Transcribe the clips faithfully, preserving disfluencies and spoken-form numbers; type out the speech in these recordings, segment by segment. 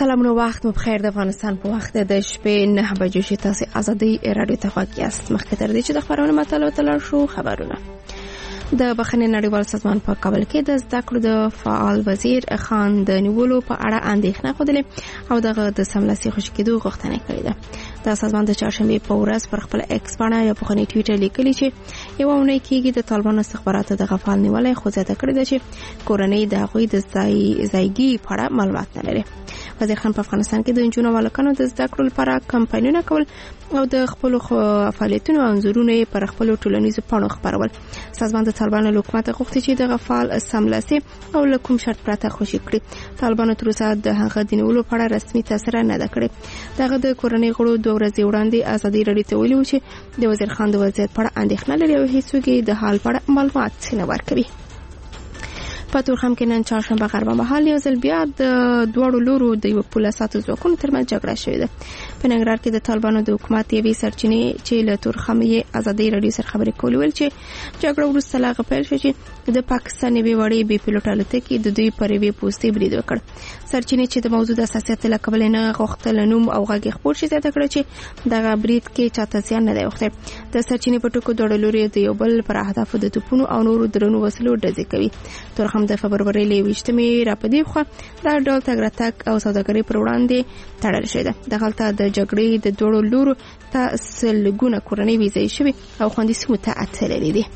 سلامونه، وخت مو بخیر. د افغانستان په وخت د شپې نه بجو شي تاسو ازادي رادیو ته غوږ یاست. مخکې تر دې چې د خبرونو مطالعه تلل شو خبرونه. د بخښنې نړیوال سازمان په کابل کې د زده کړو د فعال وزیر خان د نیولو په اړه اندېښنه خوده او دغه د سملاسي خوشی کېدو غوښتنه کړې ده. د سازمان د چهارشنبه په ورځ پر خپل ایکس باندې یا په خني ټوئیټر لیکلی چې یو اونۍ کېږي د طالبانو استخباراتو د غفال نیولې خو زیاته کړې ده چې کورنۍ د هغوی د ځای ځایګي په اړه معلومات نه لري. وزیر خان په افغانستان کې د انجونو والکانو د زده کړو لپاره کمپاینونه کول او د خپل فعالیتونو انځورونه پر خپل ټولنیزو پاڼو خبرول. سازمان د طالبانو له حکومت غوښتي چې د غفال سملاسي او له کوم شرط پرته خوشي کړي. طالبانو تر اوسه د هغه د نیولو په اړه رسمي تاثیر نه ده کړی. دغه د کورنۍ غړو دوه ورځې وړاندې ازادي رادیو ته ویلي و چې د وزیر خان د وضعیت په اړه اندېښنه لري او هیڅوک د حال په اړه معلومات نه ورکوي. په تورخم کې نن چهارشنبه غربه مهال یو ځل بیا د دوړو لورو د یو پولیساتو ځواکونو ترمنځ جګړه شوې ده. په ننګرهار کې د طالبانو د حکومت یوې سرچینې چې له تورخم یې ازادي رادیو سره خبرې کولې ویل چې جګړه وروسته لا غپل شو چې د پاکستان یوې وړې بي پيلوټ الوتکې د دوی پر یوې پوستې برید وکړ. سرچینې چې د موضوع د حساسیت له کبله نه غوښتل نوم او غږ خپور شي زیاته کړ چې دغه برید کې چاته زیان نه دی وخته. د سرچینې په ټکو دوړو لوري د یو بل پر اهداف د توپونو او نورو درنو وسلو ډزې کوي. تورخم د فبروري له ویشتمې راپدې خو دا ډول تګ راتګ او سوداګري پر وړاندې تړل شوی ده. د غلطه د جګړې د دوړو لورو ته سلګونه کورنۍ ویزې شوی او خوندي سیمو ته اتللې دي.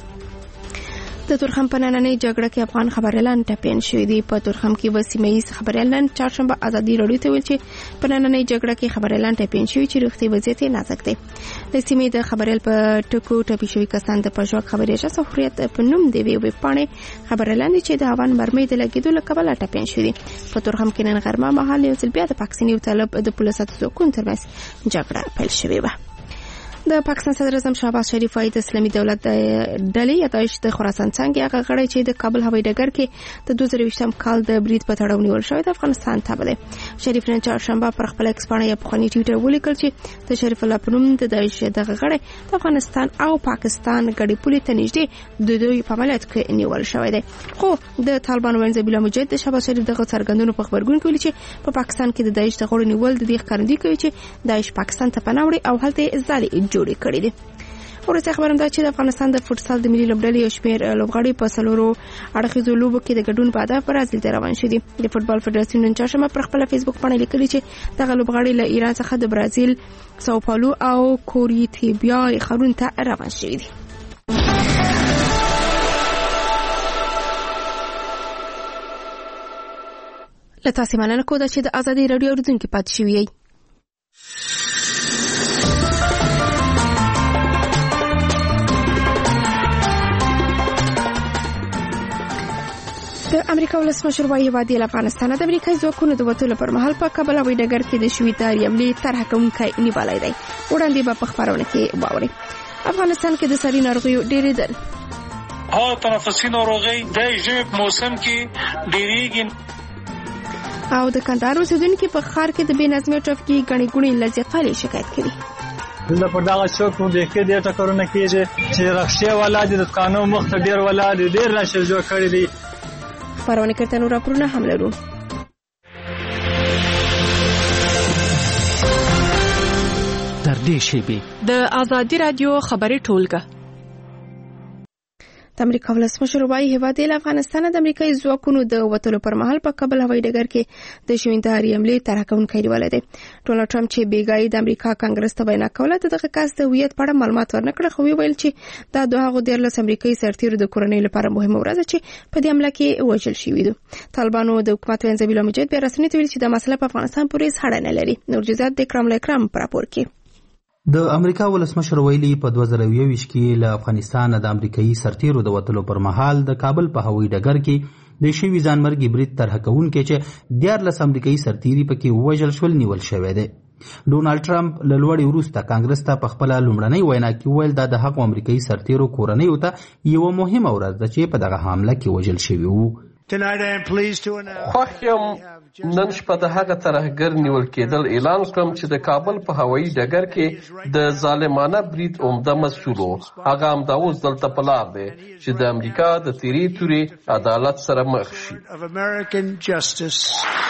د تورخم په نننۍ جګړه کې افغان خبريالان ټپيان شوي دي. په تورخم کې وسیمه‌ایز خبريالان چهارشنبه ازادي رادیو ته ویل چې په نننۍ جګړه کې خبريالان ټپيان شوي چې روغتي وضعیت نازک دی. د سیمې د خبريال په ټکو ټپي شوي کسان د پژواک خبري اجازه حریت په نوم دی وی وی پاڼې خبريالان چې د هوان مرمۍ د لګیدو له کبله ټپيان شوي دي. په تورخم کې نن غرمه مهال یو ځل بیا د پاکستاني طالب د پولیسو ځواکونو ترمنځ جګړه پیل شوې و. د پاکستان صدر اعظم شهباز شریف وايي د اسلامي دولت د ډلې یادایش د خراسان څنګه هغه غړي چې د کابل هوایي ډګر کې د دوه زره ویشتم کال د برید په تړاو نیول شوی د افغانستان تابع. شریف نن چهارشنبه پر خپل ایکس باندې په خني ټوئیټر ولیکل چې د شریف الله پنوم د داعش دغه غړي د افغانستان او پاکستان ګډي پولې ته نږدې د دوی په عملیات کې نیول شوی دی. خو د طالبان وینځ بلا مجاهد د شهباز شریف دغه څرګندونو په خبرګون کې ویلي چې په پاکستان کې د داعش د غړو نیول د دې ښکارندوی کوي چې داعش پاکستان ته پناه وړي او هلته ځالې جوړې کړې دي. ورته خبرم دا چې د افغانستان د فوتسال د ملي لوبډلې یو شمېر لوبغاړي په سلورو اړخیزو لوبو کې د ګډون په هدف برازیل ته روان شوي دي. د فوتبال فدراسیون نن چهارشنبه پر خپل فیسبوک باندې لیکلي چې دغه لوبغاړي له ایران څخه د برازیل ساو پاولو او کوریتیبیا ښارونو ته روان شوي دي. له تاسو مننه کوم چې د ازادي رادیو اوریدونکو پاتې شوي یې. د امریکا ولسمشر وايي وادي افغانستان د امریکایي ځواکونو د وټولو پر مهال په کابل هوایي ډګر کې د شوي تاریخ عملي طرح کوونکی نیولای دی. وړاندې به په خبرونه کې واوري. افغانستان کې د ساري ناروغیو ډېرېدل ها تنفسي ناروغي د ژمي په موسم کې ډېریږي او د کندهار اوسیدونکو په ښار کې د بې نظمۍ ټرافیکي ګڼې ګوڼې له زیاتوالي شکایت کوي. دلته په دغه چوک باندې کې ډېر ټکرونه کېږي چې رخصتي ولا د قانون مخ ته ډېر ولا ډېر راشي جوړ کړی دی. خبرونه کرته نور راپورونه هم لرو. تر دې شیبې د ازادي رادیو خبري ټولګه. د امریکا ولسمشر وايي هیواد د افغانستان د امریکایي ځواکونو د وټولو پر مهال په کابل هوایي ډګر کې د شوي انتحاري حملې طرح کوونکی نیولې ده. ډونالډ ټرمپ چې بیګای د امریکا کانګرس ته وینا کوله دغه کس د هویت په اړه معلومات ورنکړه خو ویل چې دا دوه هغه دیرلس امریکایي سرتیرو د کورنۍ لپاره مهمه ورځ چې په دې حمله کې وژل شوي دي. طالبانو د حکومت وینځ بلا مجاهد بیا رسمي ویل چې د مسله په افغانستان پورې اړه نه لري. نور جزئیات د کرام له کرام پر راپور کې. د امریکا ولسمشر ویلي په دوه زره یوویشت کې له افغانستان د امریکایي سرتیرو د وټلو پر مهال د کابل په هوایي ډګر کې د شوي ځانمرګي برید طرح کوونکی چې دیارلس امریکایي سرتیري پکې وژل شول نیول شوی دی. ډونالډ ټرمپ له لوړې وروسته کانګرس ته په خپله لومړنۍ وینا کې ویل دا د هغو امریکایي سرتیرو کورنیو ته یوه مهمه ورځ ده چې په دغه حمله کې وژل شوي وو. خوښ یم نن شپه د هغه ترهګر نیول کېدل اعلان کړم چې د کابل په هوایي ډګر کې د ظالمانه برید عمده مسؤل و. هغه همدا اوس دلته په لار دی چې د امریکا د تیرې تورې عدالت سره مخ شي.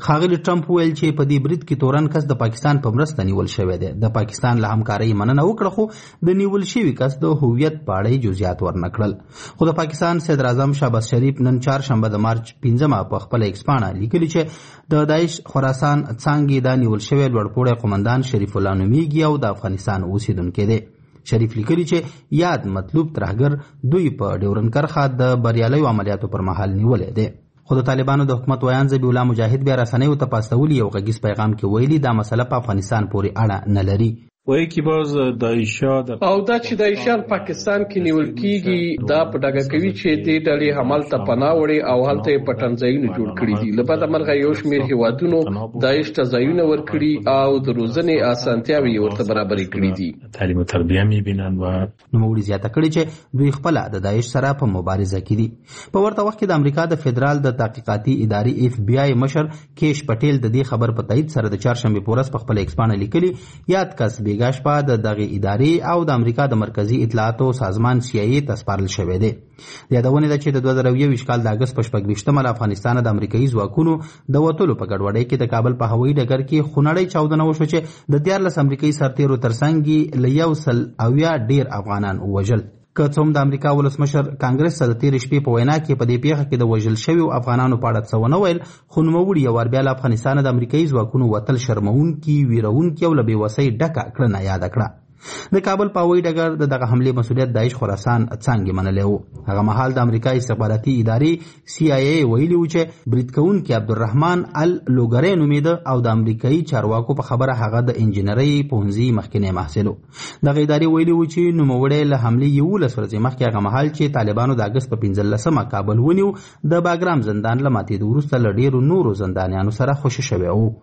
ښاغلي ټرمپ ویل چې په دې برید کې تورن کس د پاکستان په مرسته نیول شوی دی. د پاکستان له همکارۍ مننه وکړه خو د نیول شوي کس د هویت په اړه جزئیات ورنه کړل. خو د پاکستان صدر اعظم شهباز شریف نن چهارشنبه د مارچ پنځمه په خپل ایکس پاڼه لیکلي چې د داعش خراسان څانګې دا نیول شوی لوړپوړی قومندان شریف الله نومیږي او د افغانستان اوسیدونکی دی. شریف لیکلي چې یاد مطلوب ترهګر دوی په ډیورن کرښه د بریالیو عملیاتو پر مهال نیولی دی. خو د طالبانو د حکومت ویان ذبیح الله مجاهد بیا رسنیو ته په استولي یو غږیز پیغام کې ویلي دا مسله په افغانستان پورې اړه نه لري. وایي چې باز داعشیا او دا چې داعشیان پاکستان کې نیول کیږي دا په ډاګه کوي چې دې ډلې حمل ته پناه وړي او هلته یې پټنځایونه جوړ کړي دي. له بده مرغه یو شمېر هیوادونو داعش ته ځایونه ورکړي او د روزنې اسانتیاوې یې ورته برابرې کړي دي. تعلیم او تربیه میبینن و نوموړي زیاته کړې چې دوی خپله د داعش سره په مبارزه کې دي. په ورته وخت کې د امریکا د فدرال د تحقیقاتي ادارې اف بی آی مشر کیش پټیل د دې خبر په تایید سره د چهارشنبې په ورځ په خپل ایکس پاڼه لیکلي یاد کس بیګا شپه د دغه ادارې او د امریکا د مرکزی اطلاعاتو سازمان سی آی ای ته سپارل شوی دی. د یادونې ده چې د دوه زره یو کال د اګست په شپږویشتمه له افغانستانه د امریکایي ځواکونو د وتلو په ګډوډۍ کې د کابل په هوایي ډګر کې خونړۍ چاودنه وشوه چې د دیارلس امریکایي سرتیرو ترڅنګ یې له یو سل اویا ډیر افغانان ووژل. که څه هم د امریکا ولسمشر کانګرس ته د تېرې شپې په وینا کې په دې پیښه کې د وژل شویو افغانانو په اړه څه ونه ویل، خو نوموړي یو وار بیا له افغانستانه د امریکایي ځواکونو وتل شرموونکي، ویرونکي او له بېوسۍ ډکه کړنه یاده کړه. د کابل په هوایي ډګر د دغه حملې مسؤلیت داعش خراسان څانګې منلی و. هغه مهال د امریکا استخباراتي ادارې سی آی ای ویلي و چې برید کوونکي عبدالرحمن اللوګری نومېده او د امریکایي چارواکو په خبره هغه د انجینرۍ پوهنځي مخکینی محصل و. دغه ادارې ویلي و چې نوموړی له حملې یولس ورځې مخکې هغه مهال چې طالبانو د اګست په پنځلسمه کابل ونیو د باګرام زندان له ماتېدو وروسته له ډېرو نورو زندانیانو سره خوشي شوی و.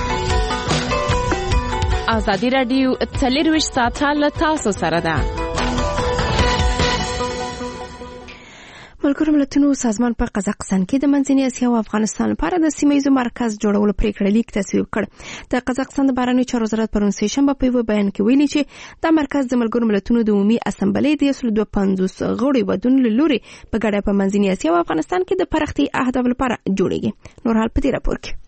ازادي راډیو څلرویشت ساعته له تاسو سره ده. ملګرو ملتونو سازمان په قزاقستان کې د منځنۍ اسیا او افغانستان لپاره د سیمه‌ییزو مرکز جوړولو پریکړه لیک تصویب کړ. د قزاقستان د بهرنیو چارو وزارت پرون سه شنبه په یو بیان کې ویلي چې دا مرکز د ملګرو ملتونو د عمومي اسامبلې د یو سل دوه پنځوس غړو هیوادونو له لوري په ګډه په منځنۍ اسیا او افغانستان کې د پراختیا اهداف لپاره جوړیږي. نور حال په دې راپور کې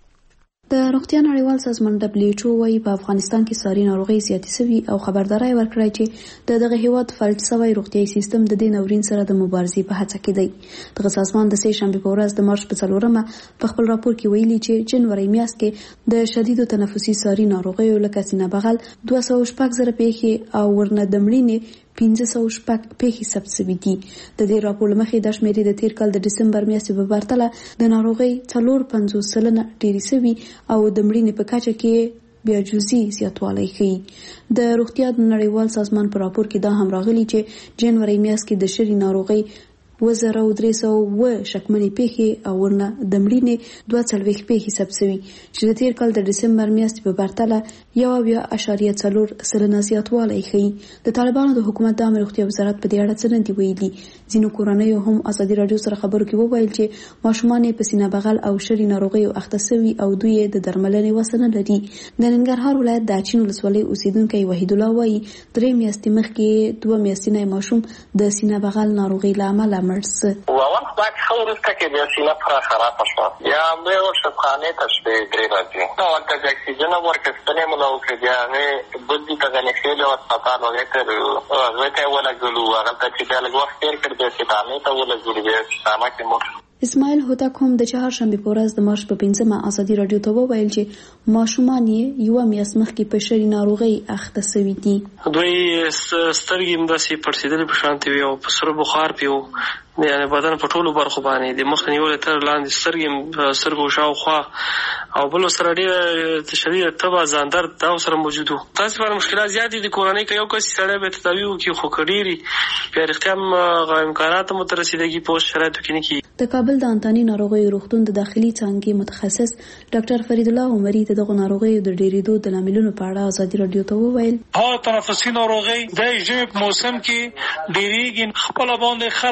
د روغتیا نړیوال سازمان دبلیو ایچ او وايي په افغانستان کې ساري ناروغي زیاتې شوي او خبرداري ورکړی چې د دغه هیواد فلج شوی روغتیايي سیستم د دې ناورین سره د مبارزې په هڅه کې دی. دغه سازمان د سه شنبه په ورځ د مارچ په څلورمه په خپل راپور کې ویلي چې جنوري میاشت کې د شدیدو تنفسي ساري ناروغیو لکه سینه بغل دوه سوه شپږ زره پیښې او ورنه د مړینې پنځه سوه شپږ پیښې ثبت شوي دي. د دې راپور له مخې دا شمېرې د تیر کال د ډسمبر میاشتې په پرتله د ناروغۍ څلور پنځوس سلنه ډېرې شوي او د مړینې په کچه کې بیا جزئي زیاتوالی ښیي. د روغتیا نړیوال سازمان په راپور کې دا هم راغلي چې جنوري میاشت کې د شري ناروغۍ اوه زره درې سوه اووه شکمنې پیښې او ورنه د مړینې دوه څلوېښت پیښې ثبت شوي چې د تیر کال د ډسمبر میاشتې په پرتله یو اویا اعشاریه څلور سلنه زیاتوالی ښیي. د طالبانو د حکومت د عامه روغتیا وزارت په دې اړه څه نه دي ویلي. ځینو کورنیو هم ازادي راډیو سره خبرو کې وویل چې ماشومان یې په سینه بغل او شري ناروغیو اخته شوي او دوی یې د درملنې وس نه لري. د ننګرهار ولایت د اچین ولسوالۍ اوسیدونکی وحید الله وایي درې میاشتې مخکې دوه میاشتنی ماشوم د سینه بغل ناروغۍ له امله مړ سو. ووقت بعد ښه وروسته کې بیا سینه پوره خرابه شوه. بیا همدې ورشفخانې ته شوې درې ورځې. هلته د اکسیجن هم ورکستنې مو له وکړې. بیا هغې بلدي ته غنښېلې وه اسپتال هغې ته هغې ته یې ولګولو. هغلته چې بیا لږ وخت تېر کړ بیا سیدامې ته ولګولو. بیا سیدامه کې مړ شو. اسماعیل هوتک هم د چهارشنبې په ورځ د مارچ په پنځمه ازادي راډیو ته وویل چې ماشومان یې یوه میاشت مخکې په شري ناروغۍ اخته شوي دي. دوی سترګې همداسې پړسېدلې په شانتې وي او په سره بخار پې و. یعنې بدن په ټولو برخو باندې د مخ نیولې تر لاندې سترګې سترګو شاوخوا او بل ورسره ډېره شدیده تبه ځاندرد دا ورسره موجود و. تاسې لپاره مشکلات زیات دي. د کورنۍ که یو کس سړی به تداوي وکړي خو که ډېر وي بیا رښتیا هم هغه امکانات هم ورته رسېدګي په اوس شرایطو کې نه کېږي. د کابل د انتاني ناروغیو روغتون د داخلي څانګې متخصص ډاکټر فرید الله عمري د دغو ناروغیو د ډېرېدو د لاملونو په اړه ازادي راډیو ته وویل. ها تنفسي ناروغۍ د ژمي په موسم کې ډېرېږي. خپله باندې خلک واکسین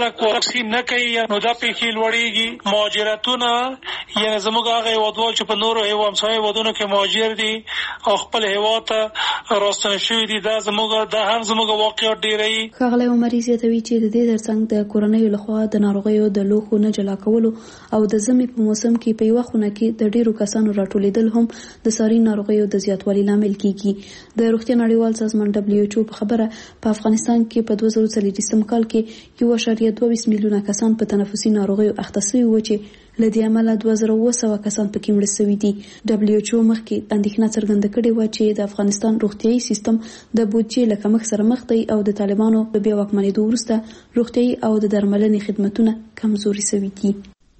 تحصیل نه کوي نو دا پیښې لوړېږي. مهاجرتونه یعنې زموږ هغه هېوادوال چې په نورو همسایه هېوادونو کې مهاجر دي او خپل هېواد ته راستنه شوي دي، دا زموږ دا هم زموږ واقعیت ډېروي. ښاغلی عمري زیاتوي چې د دې ترڅنګ د کورنیو لخوا د ناروغیو د لوښو نه جلا کولو او د ژمي په موسم کې په یوه خونه کې د ډېرو کسانو راټولېدل هم د ساري ناروغیو د زیاتوالي لامل کیږي. د روغتیا نړیوال سازمان دبلیو ایچ او په خبره په افغانستان کې په دوه زره څلوېښتم کال کې یو اعشاریه دوه ویشت میلیونه کسان په تنفسي ناروغیو اخته شوي وو چې له دې امله دوه زره اوه سوه کسان پکې مړه شوي دي. دبلیو ایچ او مخکې اندېښنه څرګنده کړې وه چې د افغانستان روغتیايي سیستم د بودیجې له کمښت سره مخ دی او د طالبانو د بیا واکمنېدو وروسته روغتیايي او د درملنې خدمتونه کمزوري شوي دي.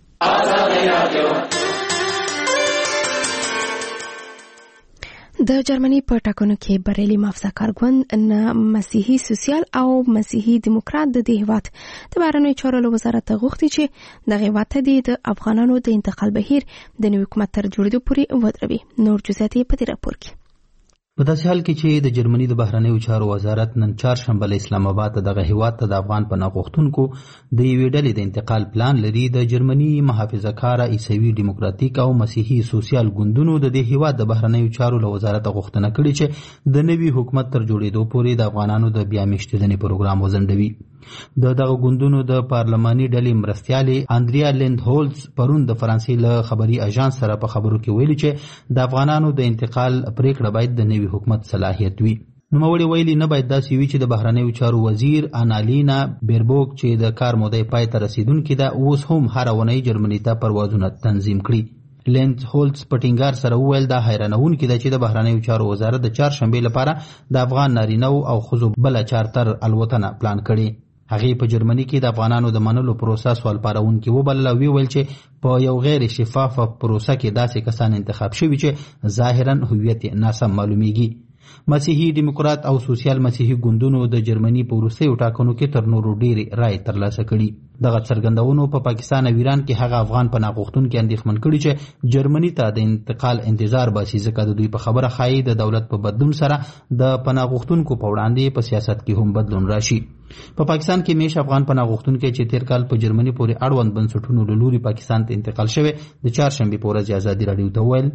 د جرمني په ټاکنو کې بریالي محافظه کار ګوند نه مسیحي سوسیال او مسیحي دیموکرات د دې هیواد د بهرنیو چارو له وزارت غوښتي چې دغه هیواد د افغانانو د انتقال بهیر د نوي حکومت تر جوړېدو پورې ودروي. نور جزئیات په دې راپور کې. په داسې حال کې چې د جرمني د بهرنیو چارو وزارت نن چهارشنبه له اسلام آباد ته دغه هیواد ته د افغان پناه غوښتونکو د یوې ډلې د انتقال پلان لري، د جرمني محافظه کاره عیسوي دیموکراتیک او مسیحي سوسیال ګوندونو د دې هیواد د بهرنیو چارو له وزارت غوښتنه کړې چې د نوي حکومت تر جوړېدو پورې د افغانانو د بیا میشتېدنې پروګرام وځنډوي. د دغه ګوندونو د پارلماني ډلې مرستیالې اندریا لیند هولز پرون د فرانسې له خبري اژانس سره په خبرو کې ویلي چې د افغانانو د انتقال پریکړه باید د نوي حکومت صلاحیت وي. نوموړي ویلي نه باید داسې وي چې د بهرنیو چارو وزیر انالینا بیربوک چې د کار مودې پای ته رسیدونکې ده اوس هم هره اونۍ جرمني ته پروازونه تنظیم کړي. لیند هولز په ټینګار سره وویل دا حیرانونکې ده چې د بهرنیو چارو وزارت د چهارشنبې لپاره د افغان نارینهو او ښځو بله چارتر الوتنه پلان کړي. هغې په جرمني کې د افغانانو د منلو پروسه سوال پارونکې وبلله او ویل چې په یو غیر شفافه پروسه کې داسې کسان انتخاب شوي چې ظاهرا هویت ناسم معلومیږي. مسیحي دیموکرات او سوسیال مسیحي ګوندونو د جرمني په وروستیو ټاکنو کې تر نورو ډېرې رایې ترلاسه کړي. دغه څرګندونو په پاکستان او ایران کې هغه افغان پناه غوښتونکي اندېښمن کړي چې جرمني ته د انتقال انتظار باسي، ځکه د دوی په خبره ښایي د دولت په بدلون سره د پناه غوښتونکو په وړاندې په سیاست کې هم بدلون راشي. په پاکستان کې میش افغان پناه غوښتونکي چې تیر کال په جرمني پورې اړوند بنسټونو له لوري پاکستان ته انتقال شوی د چهارشنبې په ورځ ازادي راډیو ته وویل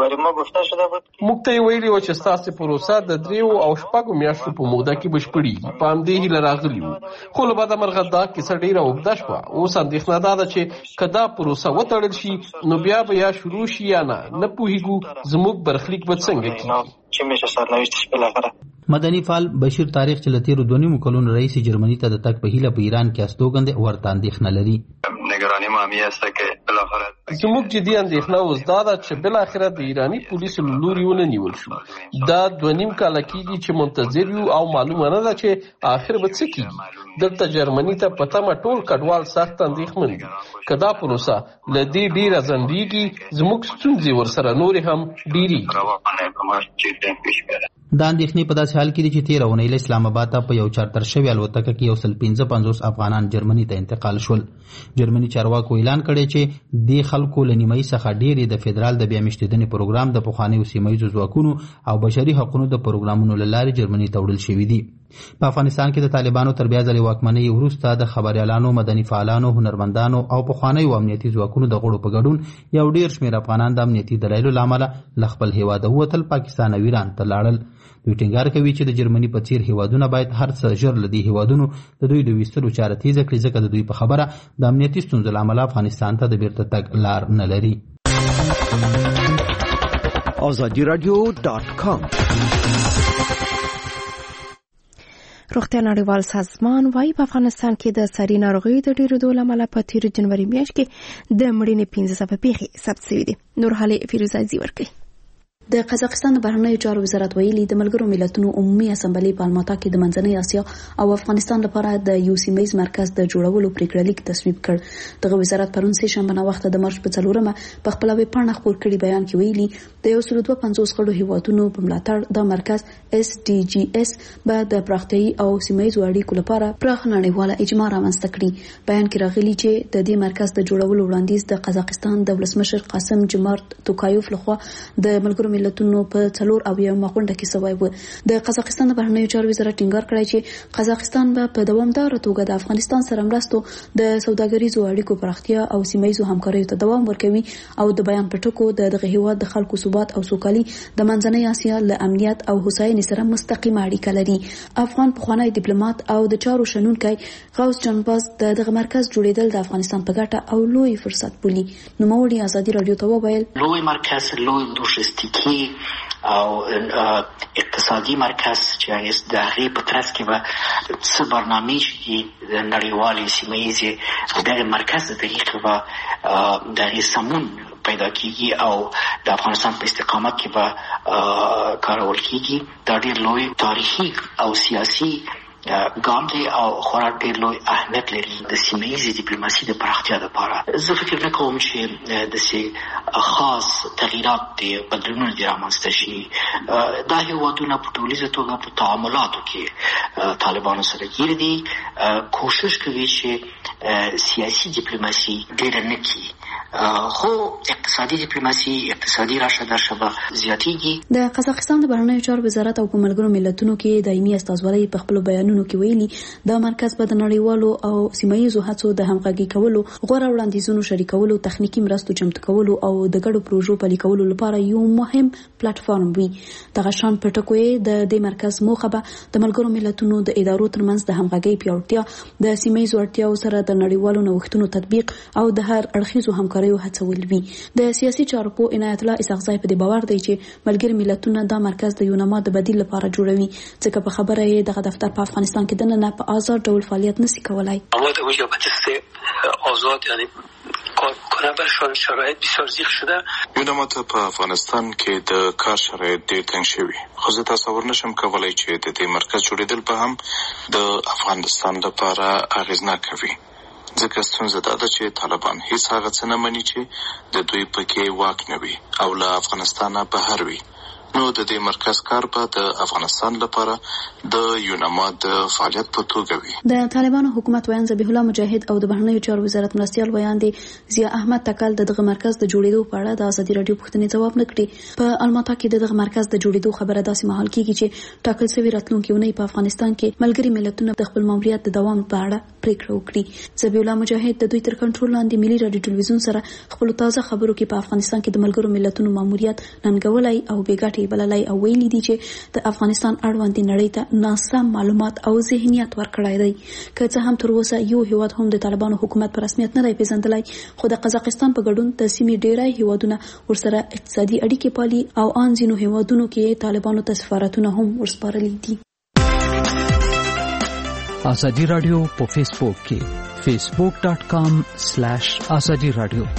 موږ ته یې ویلي وو چې ستاسې پروسه د دریو او شپږو میاشتو په موده کې بشپړېږي. په همدې هیله راغلي وو، خو له بده مرغه دا کیسه ډېره اوږده شوه. اوس اندېښنه دا ده چې که دا پروسه وتړل شي نو بیا به یا شروع شي یا نه نه پوهېږو زموږ برخلیک به څنګه کېږي. مدني فعال بشیر تاریخ چې له تېرو دوه نیمو کلونو راهیسې جرمني ته د تګ په هیله په ایران کې استوګن ورته اندېښنه لري. زموږ جدي اندېښنه اوس دا ده چې بالاخره د ایراني پولیسو له لوري ونیول شو. دا دوه نیم کاله کېږي چې منتظر یو او معلومه نه ده چې آخر به څه کېږي. دلته جرمني ته په تمه ټول کډوال سخت اندېښمن دي. که دا پروسه له دې ډېره ځنډېږي زموږ ستونزې ورسره نورې هم ډېرېږي. دا اندېښنې په داسې حال کې دي چې تېره اونۍ له اسلام آباد ته په یو چارتر شوې الوتکه کې یو سل پنځه پنځوس افغانان جرمني ته انتقال شول. جرمني چارواکو اعلان کړی چې دې خلکو له نیمایي څخه ډېرې د فدرال د بیا میشتېدنې پروګرام د پخوانیو سیمه ییزو ځواکونو او بشري حقونو د پروګرامونو له لارې جرمني ته وړل شوي دي. په افغانستان کې د طالبانو تر بیا ځلې واکمنۍ وروسته د خبریالانو، مدني فعالانو، هنرمندانو او پخوانیو امنیتي ځواکونو د غړو په ګډون یو ډېر شمېر افغانان د امنیتي دلایلو له امله له خپل هېواده ووتل، پاکستان او ایران ته لاړل. دوی ټینګار کوي چې د جرمني په څیر هېوادونه باید هر څه ژر له دې هېوادونو د دوی د ویستلو چاره تیزه کړي، ځکه د دوی په خبره د امنیتي ستونزو له امله افغانستان ته د بیرته تګ لار نه لري. آزادی رادیو ډاټ کام. روغتیا نړیوال سازمان وايي په افغانستان کې د ساري ناروغیو د ډېرېدو له امله په تېر جنوري میاشت کې د مړینې پنځه سوه پیښې ثبت شوي دي. نور حالې فیروزازي ورکوي. د قزاقستان د بهرنیو چارو وزارت ویلي د ملګرو ملتونو عمومي اسامبلې په الماتا کې د منځنۍ اسیا او افغانستان لپاره د یو سیمه‌ییز مرکز د جوړولو پریکړه لیک تصویب کړ. دغه وزارت پرون سه شنبه وخت د مارچ په څلورمه په خپل ویب پاڼه خپور کړي بیان کې ویلي د یو سل دوه پنځوس غړو هیوادونو په ملاتړ د مرکز اس ډي جي اس به د پراختیايي او سیمه‌ییزو اړیکو لپاره پراخ نړیواله اجماع رامنځته کړي. بیان کې راغلي چې د دې مرکز د جوړولو وړاندیز د قزاقستان د ولسمشر قاسم جمارت توکایوف لخوا د ملګرو ملتونو په څلور او یو مغونډه کې سوی و. د قزاقستان د بهرنیو چارو وزارت ټینګار کړی چې قزاقستان به په دوامداره توګه د افغانستان سره مرستو د سوداګریزو اړیکو پراختیا او سیمه‌ییزو همکاریو ته دوام ورکوي او د بیان پټکو د دغه هیواد د خلکو ثبات او سوکالي د منځنۍ اسیا له امنیت او هوساینې سره مستقیمه اړیکه لري. افغان پخوانی ډیپلوماټ او د چارو شنونکی غوث جانباز د دغه مرکز جوړیدل د افغانستان په ګټه او لوی فرصت بولي. نوموړي ازادي رادیو ته وویل لوی مرکز لوی لوجستیکي او اقتصادي مرکز چې د هغې په ترڅ کې به څه برنامې چې د نړیوالې سیمه‌ییزې دغه مرکز د طریقې به د هغې سمون پیدا کیږي او د افغانستان په استقامت کې به کارول کیږي. دا ډېر لوی تاریخي او سیاسي ګام دی او خورا ډېر لوی اهمیت لري د سیمه‌ییزې ډیپلوماسي د پراختیا لپاره. زه فکر نه کوم چې داسې خاص تغییرات دي بدلونونه دې رامنځته شي. دا هېوادونه په ټولیزه توګه په تعاملاتو کې طالبانو سره ګیر دي، کوشش کوي چې سیاسي ډیپلوماسي ډېره نه کړي، خو اقتصادي ډیپلوماسي اقتصادي راشه درشه به زیاتېږي. د قزاقستان د بهرنیو چارو وزارت او په ملګرو ملتونو کې دایمي استازولۍ په خپلو بیانونو کې ویلي دا مرکز به د نړیوالو او سیمه‌ییزو هڅو د همغږي کولو، غوره وړاندیزونو شریکولو، تخنیکي مرستو چمتو کولو او د ګډو پروژو پلي کولو لپاره یو مهم پلیټفارم وي. دغه شان پټکوي د دې مرکز موخه به د ملګرو ملتونو د ادارو ترمنځ د همغږۍ پیاوړتیا، د سیمه‌ییزو اړتیاو سره د نړیوالو نوښتونو تطبیق او د هر اړخیزو همکاریو هڅول وي. د سیاسي چارو په عنایت الله اسحاقزی په دې باور دی چې ملګري ملتونه دا مرکز د یونما د بدیل لپاره جوړوي، ځکه په خبره یې دغه دفتر په افغانستان کې دننه په آزاد ډول فعالیت نشي کولای. اما در اونجا بحث آزاد یعنی کار کنه برشان شرایط بسیار زیق شده. یونما ته په افغانستان کې د کار شرایط ډیر تنګ شوي، خو زه تصور نشم کولای چې د دې مرکز جوړېدل به هم د افغانستان لپاره اغېزناک وي، ځکه ستونزه دا ده چې طالبان هیڅ هغه څه نه مني چې د دوی پکې واک نه وي او له افغانستانه بهر وي. نو د دې مرکز کار به د افغانستان لپاره د یونما د فعالیت په توګه وي. د طالبانو حکومت ویان ذبیح الله مجاهد او د بهرنیو چارو وزارت مرستیال ویان دي ضیا احمد تکل د دغه مرکز د جوړېدو په اړه د ازادي رادیو پوښتنې ځواب نه کړي. په الماتا کې د دغه مرکز د جوړېدو خبره داسې مهال کیږي چې ټاکل شوی راتلونکي اونۍ په افغانستان کې ملګري ملتونه د خپل ماموریت د دوام په اړه پریکړه وکړي. ذبیح الله مجاهد د دوی تر کنټرول لاندې ملي رادیو ټلویزیون سره خپل تازه خبرو کې په افغانستان کې د ملګرو ملتونو ماموریت ننګولای او بیګاټي بللای او ویلي دي چې د افغانستان اړوند نړۍ ته ناسم معلومات او ذهنیت ورکړای دی. که څه هم تر اوسه یو هیواد هم د طالبانو حکومت په رسمیت نه دی پیژندلی، خو د قزاقستان په ګډون د سیمې ډیری هیوادونه ورسره اقتصادي اړیکې پالي او ان ځینو هیوادونو کې طالبانو ته سفارتونه هم ورسپارلي دي. ازادي رادیو په فیسبوک کې فیسبوک ډاٹ کام سلیش ازادي رادیو.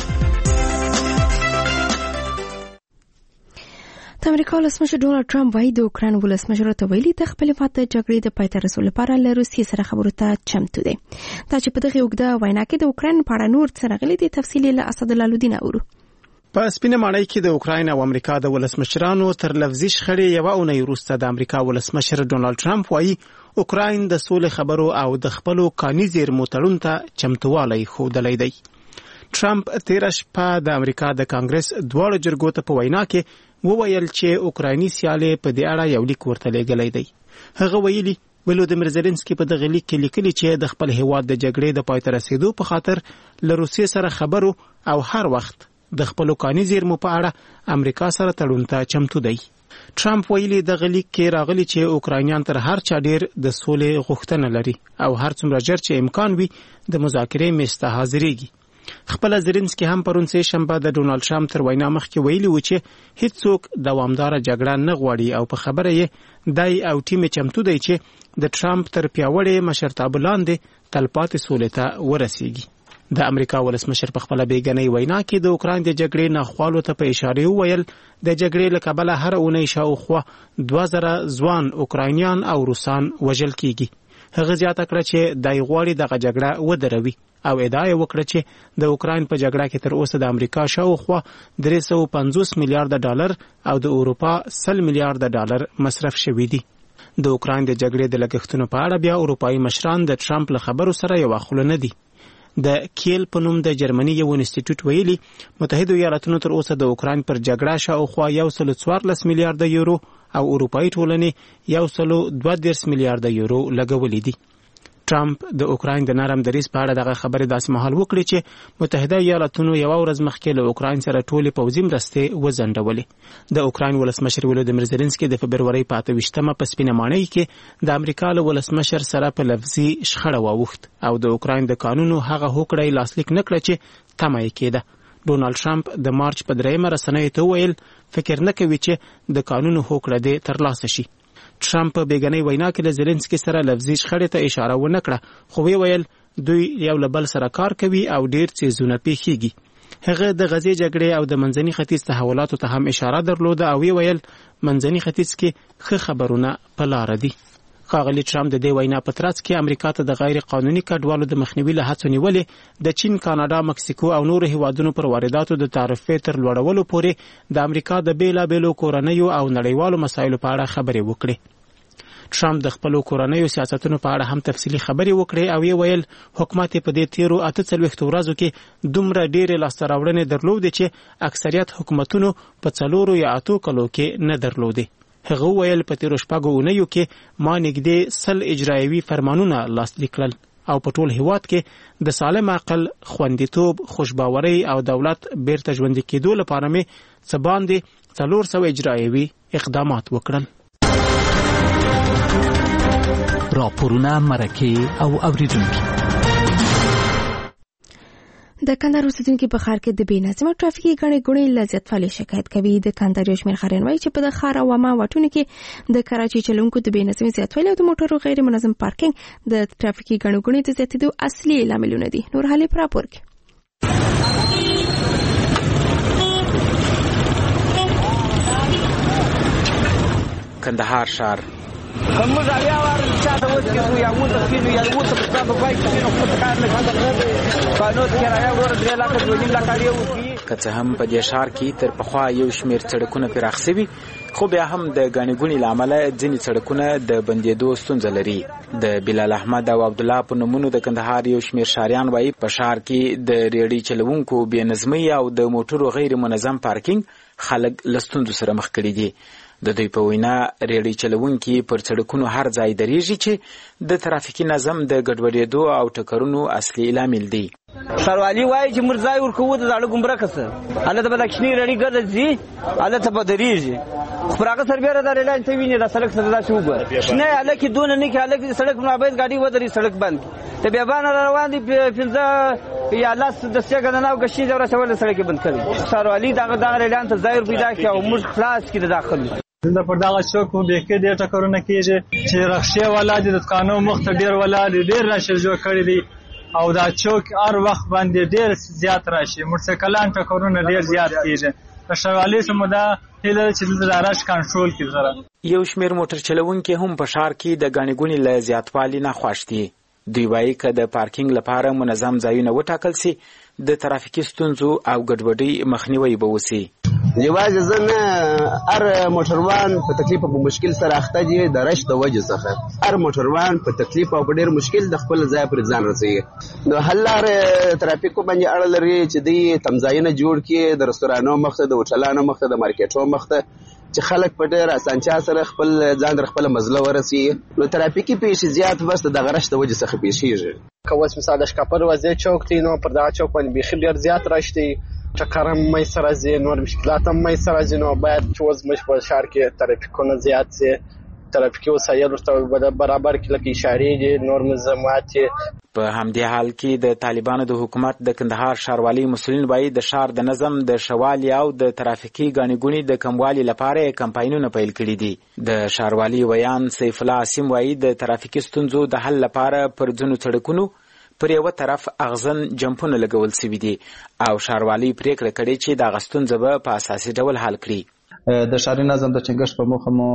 د امریکا ولسمشر ډونالد ټرمپ وايي د اوکراین ولسمشر ته ویلي د خپل هیواد د جګړې د پای ته رسولو لپاره له روسیې سره خبرو ته چمتو دی. دا چې په دغه اوږده وینا کې د اوکراین په اړه نور څه راغلي دي تفصیل له اسدالله الدین اورو. په سپینه ماڼۍ کې د اوکراین او امریکا د ولسمشرانو تر لفظي شخړې یوه اونۍ وروسته د امریکا ولسمشر ډونالد ټرمپ وايي اوکراین د سولې خبرو او د خپلو کاني زیرمو تړون ته چمتووالی ښودلی دی. ټرمپ تېره شپه د امریکا د کانګرس دواړو جرګو ته په وینا کې وویل چې اوکرایني سیالې په دې اړه یو لیک ورته لیږلی دی. هغه ویلي ولودیمیر زيلنسکي په دغه لیک کې لیکلي چې د خپل هیواد د جګړې د پای ته رسیدو په خاطر له روسیې سره خبرو او هر وخت د خپل کاني زیرمو په اړه امریکا سره تړون ته چمتو دی. ټرمپ ویلي دغه لیک کې راغلي چې اوکراینیان تر هر چا ډیر د سولې غوښتنه لري او هر څومره ژر چې امکان وي د مذاکرې میز ته حاضرېږي. خپل زيلنسکي هم پرون سه شنبه د ډونالد ټرمپ تر وینا مخکې ویلي و چې هیڅوک دوامداره جګړه نه غواړي او په خبره یې دای او ټیم چمتو دی چې د ټرمپ تر پیاوړې مشرتابه لاندې تلپاتې سولې ته ورسیږي. د امریکا ولسمشر په خپل بیګنۍ وینا کې د اوکراین د جګړې ناخوالو ته په اشاره وویل د جګړې له کبله هر اونۍ شاوخوا دوه زره ځوان اوکراینیان او روسان وژل کیږي. هغه زیاته کړه چې دای غواړي دغه جګړه ودروي او ادعا یې وکړه چې د اوکراین په جګړه کې تر اوسه د امریکا شاوخوا درې سوه پنځوس میلیارډ ډالر او د اروپا سل میلیارډ ډالر مصرف شوي دي. د اوکراین د جګړې د لګښتونو په اړه بیا اروپایي مشران د ټرمپ له خبرو سره یو خوله نه دي. د کیل په نوم د جرمني یو انسټیټیوټ ویلي متحده ایالاتونو تر اوسه د اوکراین پر جګړه شاوخوا یو سل څوارلس میلیارډ یورو او اروپایي ټولنې یو سل دوه دېرش میلیارډ یورو لګولي دي. ټرمپ د اوکراین د نرم دریځ په اړه دغه خبرې داسې مهال وکړې چې متحده ایالاتونو یوه ورځ مخکې له اوکراین سره ټولې پوځي مرستې وځنډولې. د اوکراین ولسمشر ولودیمیر زلنسکي د فبرورۍ په اته ویشتمه په سپینه ماڼۍ کې د امریکا له ولسمشر سره په لفظي شخړه واوښت او د اوکراین د قانونو هغه هوکړه یې لاسلیک نه کړه چې تمه یې کېده. ډونالډ ټرمپ د مارچ په درېیمه رسنیو ته وویل فکر نه کوي چې د قانونو هوکړه دې ترلاسه شي. ټرمپ په بیګنۍ وینا کې له زلنسکي سره لفظي شخړې ته اشاره ونه کړه خو وی ویل دوی یو له بل سره کار کوي او ډیر څیزونه پیښیږي. هغه د غزې جګړې او د منځني ختیځ تحولاتو ته هم اشاره درلوده او وی ویل منځني ختیځ کې ښه خبرونه په لاره دي. ښاغلي ټرمپ د دې وینا په ترڅ کې امریکا ته د غیر قانوني کډوالو د مخنیوي له هڅو نیولې د چین، کاناډا، مکسیکو او نورو هیوادونو پر وارداتو د تعرفې تر لوړولو پورې د امریکا د بیلابیلو کورنیو او نړیوالو مسایلو په اړه خبرې وکړې. ټرمپ د خپلو کورنیو سیاستونو په اړه هم تفصیلي خبرې وکړې او یې ویل حکومت په دې تیرو اته څلوېښتو ورځو کې دومره ډېرې لاسته راوړنې درلودې چې اکثریت حکومتونو په څلورو یا اتو کلو کې نه درلودې. هغه ویل په تیرو شپږو اونیو کې ما نږدې سل اجرایوي فرمانونه لاسلیک کړل او په ټول هیواد کې د سالم عقل، خوندیتوب، خوشباورۍ او دولت بیرته ژوندي کېدو لپاره مې څه باندې څلور سوه اجرایوي اقدامات وکړل. راپورونه، مرکې او اوریدونکي. د کندهار اوسیدونکي په ښار کې د بې نظمه ټرافیکي ګڼې ګوڼې له زیاتوالي شکایت کوي. د کندهار یو شمېر ښاریان وایي چې په د ښار او عامه واټونو کې د کراچۍ چلونکو د بې نظمۍ زیاتوالی او د موټرو غیر منظم پارکینګ د ټرافیکي ګڼې ګوڼې د زیاتېدو اصلي لاملونه دي. نور حالې په راپور کې. کندهار ښار موږ بیا وار چاته وځو یا موږ کینو یا موږ په تاسو پای کې نو خپل کار نه کوي قانون کرایه ور درې لاکه دوه نیم لاکه یو که څه هم په دې ښار کې تر پخوا یو شمېر سړکونه پراخ شوي خو بیا هم د ګڼې ګوڼې له امله ځینې سړکونه د بندېدو ستونزه لري. د بلال احمد او عبدالله په نومونو د کندهار یو شمېر ښاریان وایي په ښار کې د ریړۍ چلوونکو بې نظمۍ او د موټرو غیر منظم پارکینګ خلک له ستونزو سره مخ کړي دي. د دوی په وینا ریړۍ چلوونکي پر سړکونو هر ځای درېږي چې د ترافیکي نظم د ګډوډېدو او ټکرونو اصلي لامل دی. ښاروالي وایي چې موږ ځای ورکوو د زاړه ګمرکه څه هلته به دا کوچنۍ ریړۍ ګرځي هلته به درېږي خو پر هغه سربیره دا ریلان ته وینې دا سړک ته داسې وګوره شنه هلکې دونه نه کړي هلک سړک مابین ګاډي ودرېږي سړک بند کړي د بیابانه را روان دي پنځه یا لس دسې ګڼنه او ګشنیز او رسول سړک یې بند کړی. ښاروالي دغه دغه ریلان ته ځای پیدا کړي او موږ خلاص کړي د داخل دلته پر دغه چوک باندې کې ډېر ټکرونه کېږي چې رخصې والا دي د دکانو مخ ته ډېر ولاړ دي ډېر راشي جوړ کړي دي او دا چوک هر وخت باندې ډېر زیات راشي موټرسایکلان ټکرونه ډېر زیات کېږي. د ښاروالۍ څخه دا هیله چې دلته د رش کنټرول کړي سره. یو شمېر موټر چلوونکي هم په ښار کې د ګڼې ګوڼې له زیاتوالي نه خوښ دي. دوی وایي که د پارکینګ لپاره منظم ځایونه وټاکل سي د ترافیکي ستونزو او ګډوډۍ مخنیوی به وسي. یوازې زه نه هر موټروان په تکلیف او په مشکل سره اخته دي د رش د وجې څخه هر موټروان په تکلیف او په ډېر مشکل د خپل ځای پر ځان رسوي. نو حل لارې ترافیکو باندې اړه لري چې دوی تمځایونه جوړ کړي د رستورانو مخ ته د هوټلانو مخ ته د مارکیټو مخ ته چې خلک په ډېر اسانتیا سره خپل ځان در خپله مزله ورسي. نو ترافیکي پیښې زیات بس د دغه رش د وجې څخه پیښیږي. که اوس مثال د شکاپر وزې چوک دی نو پر دغه چوک باندې بیخي ډېر زیات رش دی ټکر هم منځته راځي نور مشکلات هم منځته راځي. نو باید چې اوس زموږ په ښار کې ترافیکونه زیات سي ترافیکي وسایل ورته برابر کړي لکه اشارې دي نور ملزمات. په همدې حال کې د طالبانو د حکومت د کندهار ښاروالۍ مسؤلین وایي د ښار د نظم د ښهوالي او د ترافیکي ګڼې ګوڼې د کموالي لپاره کمپاینونه پیل کړي دي. د ښاروالۍ ویان سیف الله عاصم وایي د ترافیکي ستونزو د حل لپاره پر ځینو سړکونو پر یو طرف اغزن جمپونه لګول شوي دي او ښاروالۍ پریکړه کړې چې دغه ستونزه به په اساسي ډول حل کړي. د ښاري نظم د ټینګښت په موخه مو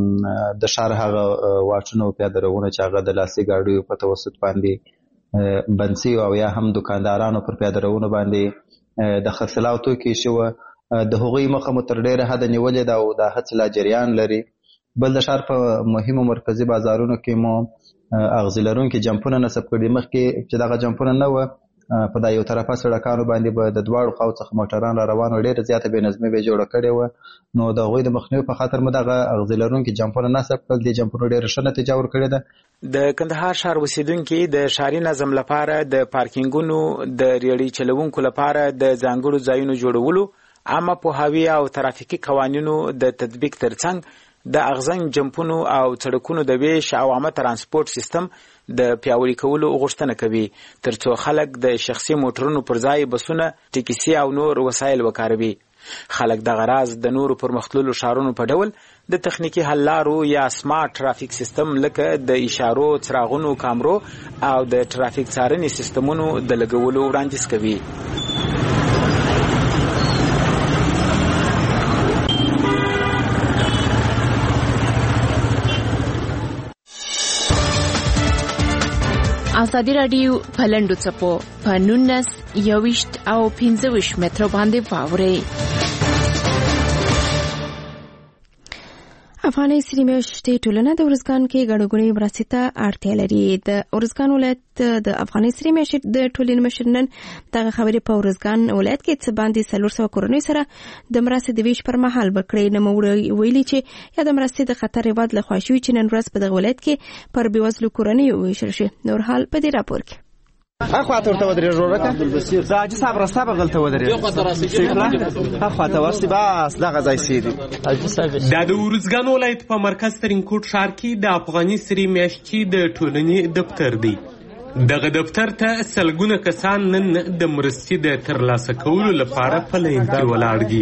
د ښار هغه واټونه او پیاده روونه چې هغه د لاسي ګاډیو په توسط باندې بند شوي او یا هم دوکاندارانو پر پیاده روونو باندې د خرڅلاو توکي شوه د هغوی مخه مو تر ډېره حده نیولې ده او دا هڅې لا جریان لري. بل د ښار په مهمو مرکزي بازارونو کې مو اغزي لرونکي جمپونه نصب کړي. مخکې چې دغه جمپونه نه وه په دا یو طرفه سړکانو باندې به د دواړو خواو څخه موټران را روان و، ډېره زیاته بې نظمي به یې جوړه کړې وه. نو د هغوی د مخنیوي په خاطر مو دغه اغېزې لرونکي جمپونه نصب کړل. دې جمپونو ډېره ښه نتیجه ورکړې ده. د کندهار ښار اوسیدونکي د ښاري نظم لپاره د پارکینګونو د ریړۍ چلوونکو لپاره د ځانګړو ځایونو جوړولو، عامه پوهاوي او ترافیکي قوانینو د تطبیق ترڅنګ د اغزن جمپونو او سړکونو د ویش او عامه ترانسپورت سیستم د پیاوړي کولو غوښتنه کوي، ترڅو خلک د شخصي موټرونو پر ځای بسونه، ټیکسي او نور وسایل وکاروي. خلک دغه راز د نورو پرمختللو ښارونو په ډول د تخنیکي حل لارو یا سمارټ ترافیک سیستم لکه د اشارو، څراغونو، کامرو او د ترافیک څارنې سیستمونو د لګولو وړاندیز کوي. ازادي راډیو په لنډو څپو په نولس یوویشت او پنځه ویشت مترو باندې واورئ. افغاني سرې میاشتې ټولنه د ارزګان کې ګڼې ګوڼې مرستې ته اړتیا لري. د ارزګان ولایت د افغاني سرې میاشتې د ټولنې مشر نن دغه خبرې په ارزګان ولایت کې څه باندې څلور سوه کورنیو سره د مرستې د ویش پر مهال وکړې. نوموړي ویلي چې یا د مرستې د خطر هېواد لخوا شوي چې نن ورځ په دغه ولایت کې پر بېوزلو کورنیو ویشل شي. نور حال په دې راپور کې. اخواته ورته ودرېږه ورکه د حاجي صاحب رسته به دلته ودرېږه اخواته ورسې بس دغه ځای سیدي. دا د ارزګان ولایت په مرکز ترینکوټ ښار کې د افغاني سرې میاشتې د ټولنې دفتر دی. دغه دفتر ته سلګونه کسان نن د مرستې د ترلاسه کولو لپاره په لاین کې ولاړ دي.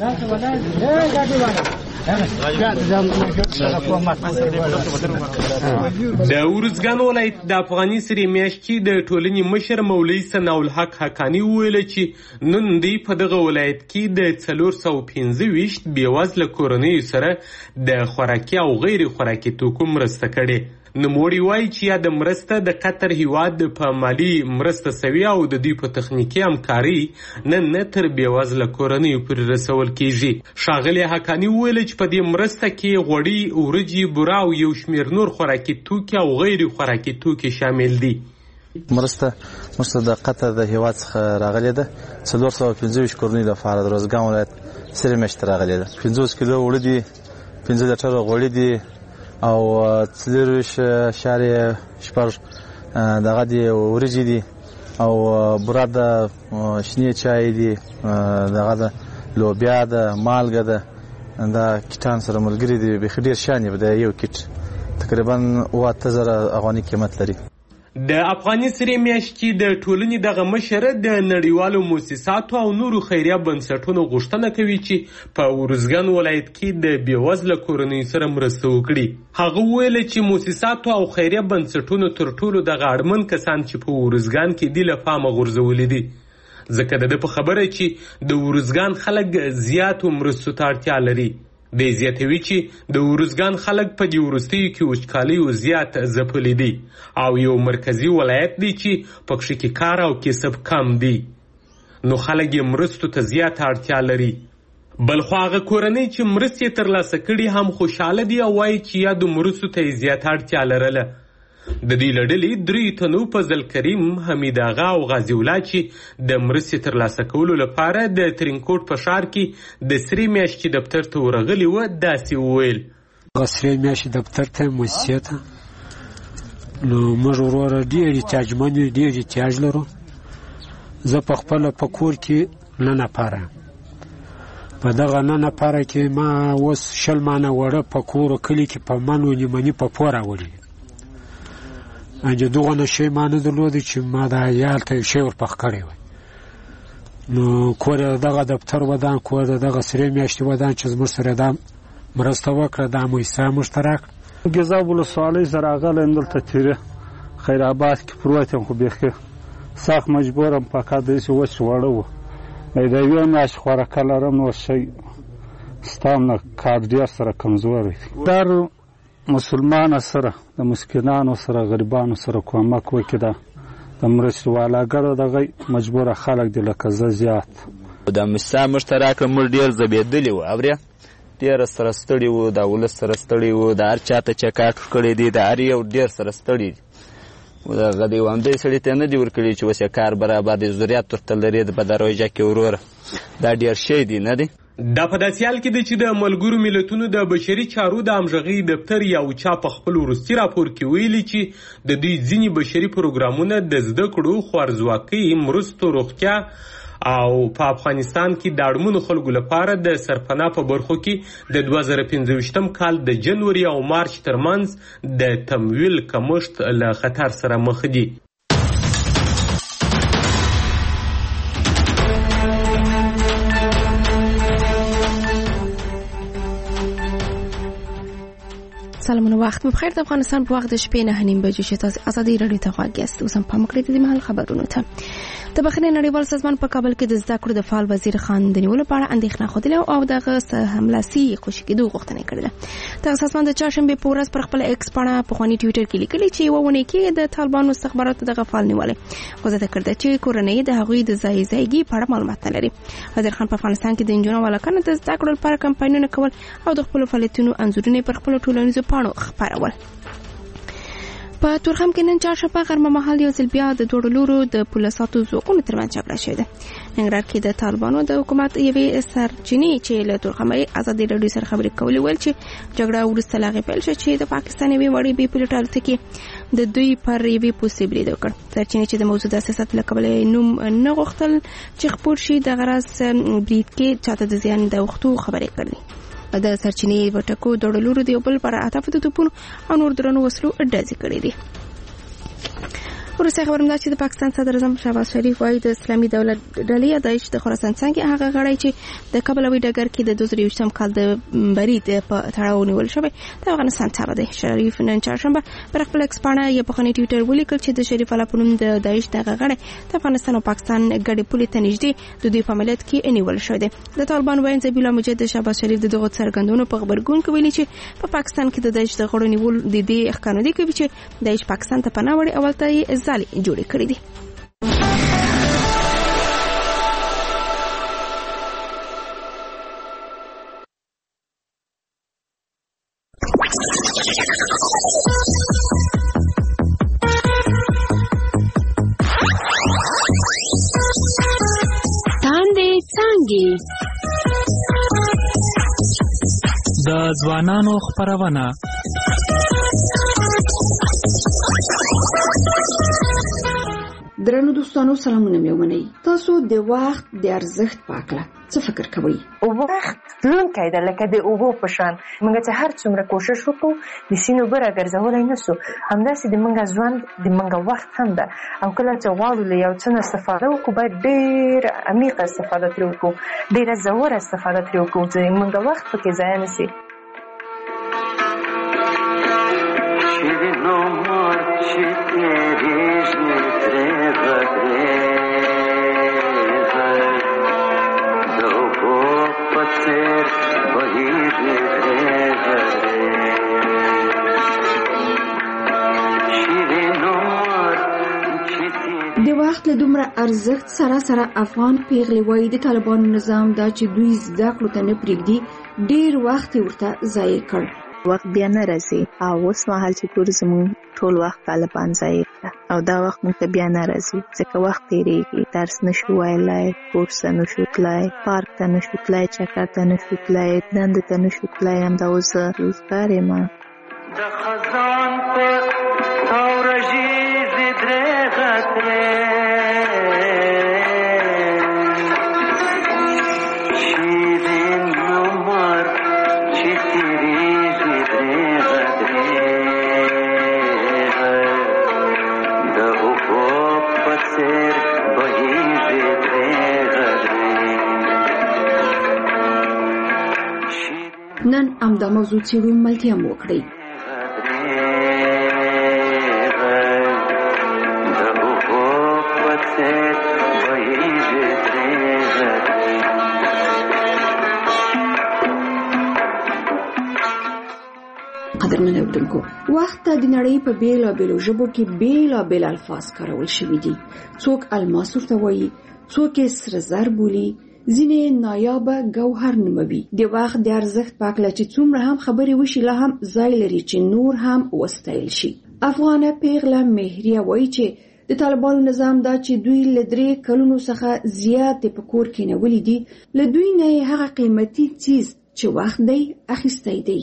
د ارزګان ولایت د افغاني سرې میاشتې د ټولنې مشر مولوي ثناء الحق حقاني وویل چې نن دوی په دغه ولایت کې د څلور سوه پنځه ویشت بېوزله کورنیو سره د خوراکي او غیر خوراکي توکو مرسته کړې. نوموړي وایي چې یا د مرسته د قطر هیواد په مالي مرسته سوي او د دوی په تخنیکي همکاري نن نه تر بېوزله کورنیو پورې رسول کیږي. ښاغلي حقاني وویل چې په دې مرسته کې غوړي، ورجې، بوره او یو شمېر نور خوراکي توکي او غیر خوراکي توکي شامل دي. مرسته مرسته د قطر د هیواد څخه راغلې ده. څلور سوه پنځه ویشت کورنیو لپاره د ارزګان ولایت سرې میاشتې راغلې ده. پنځوس کیلو اوړه دي، پنځه لیټره غوړي دي او څلېرویشت اعشاریه شپږ دغه دي وریجې دي او بوره ده، شنې چای دي، دغه ده لوبیا ده، مالګه ده. دا کیټان سره ملګري دي، بیخي ډېر شیان یې د یو کیټ تقریبا اوه اته زره افغاني قیمت لري. د افغاني سرې میاشتې د ټولنې دغه مشر د نړیوالو مؤسساتو او نورو خیریه بنسټونو غوښتنه کوي چې په ارزګان ولایت کې د بېوزله کورنیو سره مرسته وکړي. هغه وویل چې مؤسساتو او خیریه بنسټونو تر ټولو دغه اړمن کسان چې په ارزګان کې دي له پامه غورځولي دي، ځکه د ده په خبره چې د ارزګان خلک زیاتو مرستو ته اړتیا لري. دی زیاتوي چې د ارزګان خلک په دې وروستیو کې وچکالیو زیات ځپلي دي او یو مرکزي ولایت دی چې پکښې کې کار او کسب کم دی، نو خلک یې مرستو ته زیاته اړتیا لري. بلخو هغه کورنۍ چې مرستې ترلاسه کړي هم خوشحاله دي او وایي چې یادو مرستو ته یې زیاته اړتیا لرله. د دې له ډلې درې تنو فضل کریم، حمید آغا او غازي الله چې د مرستې ترلاسه کولو لپاره د ترینکوټ په ښار کې د سرې میاشتې دفتر ته ورغلي وه، داسې وویل. هغه سرې میاشتې دفتر ته مؤسسې ته نو موږ وروره ډېر احتیاجمن یو، ډېر احتیاج لرو. زه په خپله په کور کې نه نفره په دغه نه نفره کې ما اوس شل مانه وړه په کور و کلي کې په من و نیمني په پور راوړي. انجه دغه نه شی ما نه درلودی چې ما د عیال ته یو شی ورپخ کړی وی. نو کور یې دغه دفتر ودان، کور د دغه سرې میاشتې ودان چې زموږ سره دا مرسته وکړه، دا مؤسسه موږ ته راکړه. ګیزاب ولسوالۍ زه راغلی یم دلته تیرې خیر آباد کې پروت یم، خو بیخي سخت مجبور یم. فقط داسې وچ واړه وو، د یوې میاشتې خوراکه لرم، نو شی ستا نه کار ډېر سره کمزوری دی. در مسلمانو سره د مسکینانو سره غریبانو سره کومک وکړي. دا د مرستې والاګرو دغه مجبوره خلک دي لکه زه زیات. دا مؤسسه موږ ته راکړه، موږ ډېر ځبېدلي وو، اورې ډېر سره ستړي وو، د ولس سره ستړي وو، د هر چا ته چکاټ کړی دی، د هر یو ډېر سره ستړي دي. دغه دی همدې سړي ته نه دي ورکړي چې اوس یې کار برابر دی ضرورت ورته لري په درویجه کې وروره دا ډېر شی دی نه دی. دا په داسې حال کې دی چې د ملګرو ملتونو د بشري چارو د همغږۍ دفتر یو چا په خپل وروستي راپور کې ویلي چې د دوی ځینې بشري پروګرامونه د زده کړو خوارځواکۍ مرستو روغتیا او په افغانستان کې د اړمنو خلکو لپاره د سرپناه په برخو کې د دوه زره پنځه ویشتم کال د جنوري او مارچ ترمنځ د تمویل کمښت له خطر سره مخ دي. سلامونه وخت بخیر. د افغانستان په وخت د شپې نه نیم بجې چې تاسو ازادي رادیو ته غواړئ یاست. اوس هم پام کړئ د محل خبرونو ته. د بخښنې نړیوال سازمان په کابل کې د زده کړو د فعال وزیر خان د نیولو په اړه اندېښنه ښودلې او دغه حملاسي خوشي کېدو غوښتنه یې کړې ده. دغه سازمان د چهارشنبې په ورځ پر خپل ایکس پاڼه پخواني ټویټر کې لیکلي چې یوه اونۍ کې د طالبانو استخباراتو دغه فعال نیولی وضاحت کړی ده چې کورنۍ د هغوی د ځای ځایګي په اړه معلومات نه لري. وزیر خان په افغانستان کې د نجونو او هلکانو د زده کړو لپاره کمپاینونه کول او د خپلو فعالیتونو انځورونه پر خپلو ټولنیزو پاڼو خپرول. په تورخم کې نن چهارشنبه غرمه مهال یو ځل بیا د دوړو لورو د پولیساتو ځواکونو ترمنځ جګړه شوې ده. ننګرهار کې د طالبانو د حکومت یوې سرچینې چې له تورخمې ازادي راډیو سره خبرې کولې ویل چې جګړه وروسته له هغې پیل شوه چې د پاکستان یوې وړې بې پیلوټه الوتکې د دوی پر یوې پوستې برید وکړ. سرچینې چې د موجوده سیاست له کبله نوم نه غوښتل چې خپور شي د غرض برید کې چاته د زیان د وختو خبرې کړې. د سرچینې وټکو دوړلورو د یو بل پر اهدافو د توپونو او نور درنو وسلو ډزې کړې دي. وروسته خبرم دا چې د پاکستان صدر اعظم شهباز شریف وايي د اسلامي دولت ډلې داعش د خراسان څنګه هغه غړی چې د کابل او ډګر کې د دوه زره یوویشتم کال د برید په تړاو نیول شوی د افغانستان تابع دی. شریف نن چهارشنبه پر خپل ایکس پاڼه یو پخوانی ټویټر ولیکل چې د شریف الله په نوم د داعش دغه غړی د افغانستان او پاکستان ګډې پولې ته نږدې د دوی په عملیات کې نیول شوی دی. د طالبان وایي ذبیح الله مجاهد شهباز شریف د دغو څرګندونو په خبرګون کې ویلي چې په پاکستان کې د داعش د غړو نیول د دې ښکارندویي کوي چې داعش پاکستان ته پناه وړي او ته یې ځالې جوړې کړې دي. تاندې څانګې د ځوانانو خپرونه. درنو دوستانو سلامونه مې ومنئ. تاسو د وخت د ارزښت په اړه څه فکر کوئ؟ وخت تلونکی دی لکه د اوبو په شان. موږ چې هر څومره کوشش وکړو د سیند اوبه راګرځولی نه سو، همداسې د موږ ژوند د موږ وخت هم ده. او کله چې غواړو له یو څه نه استفاده وکړو باید ډېره عمیقه استفاده ترې وکړو، ډېره ژوره استفاده ترې وکړو چې موږ وخت پکې ضایع نه سي. د وخت له دومره ارزښت سره سره افغان پیغلې وایي د طالبانو نظام دا چې دوی زده کړو ته نه پرېږدي ډېر وخت یې ورته ضایع کړ. وخت بیا نه راځي او اوس مهال چې ټول زموږ ټول وخت طالبان ضایع کړه او دا وخت موږ ته بیا نه راځي ځکه وخت تېرېږي، درس نشو ویلی، کورس ته نشو تللی، پارک ته نشو تللی، چکر ته نشو تللی، دندې ته نشو تللی. همدا اوس زه روزګار یم. د خزان په تورژیزې درېغه تلې شیرین عمر چې تېرېږي درېغه درېغه د اوبو په څېر بهېږي درېغه درېغه. نن همدا موضوع څېړو، ملتیا مو وکړئ. قدرمن اورېدونکو، وخت ته د نړۍ په بېلابېلو ژبو کې بېلابېل الفاظ کارول شوي دي. څوک الماس ورته وایي، څوک یې سره زر بولي، ځینې نایابه ګوهر نوموي. د وخت د ارزښت په اړه چې څومره هم خبرې وشي لا هم ځای لري چې نور هم وستایل شي. افغانه پیغله مهریه وایي چې د طالبانو نظام دا چې دوی له درې کلونو څخه زیات په کور کې نیولي دي، له دوی نه هغه قیمتي څیز چې وخت دی اخیستی دی.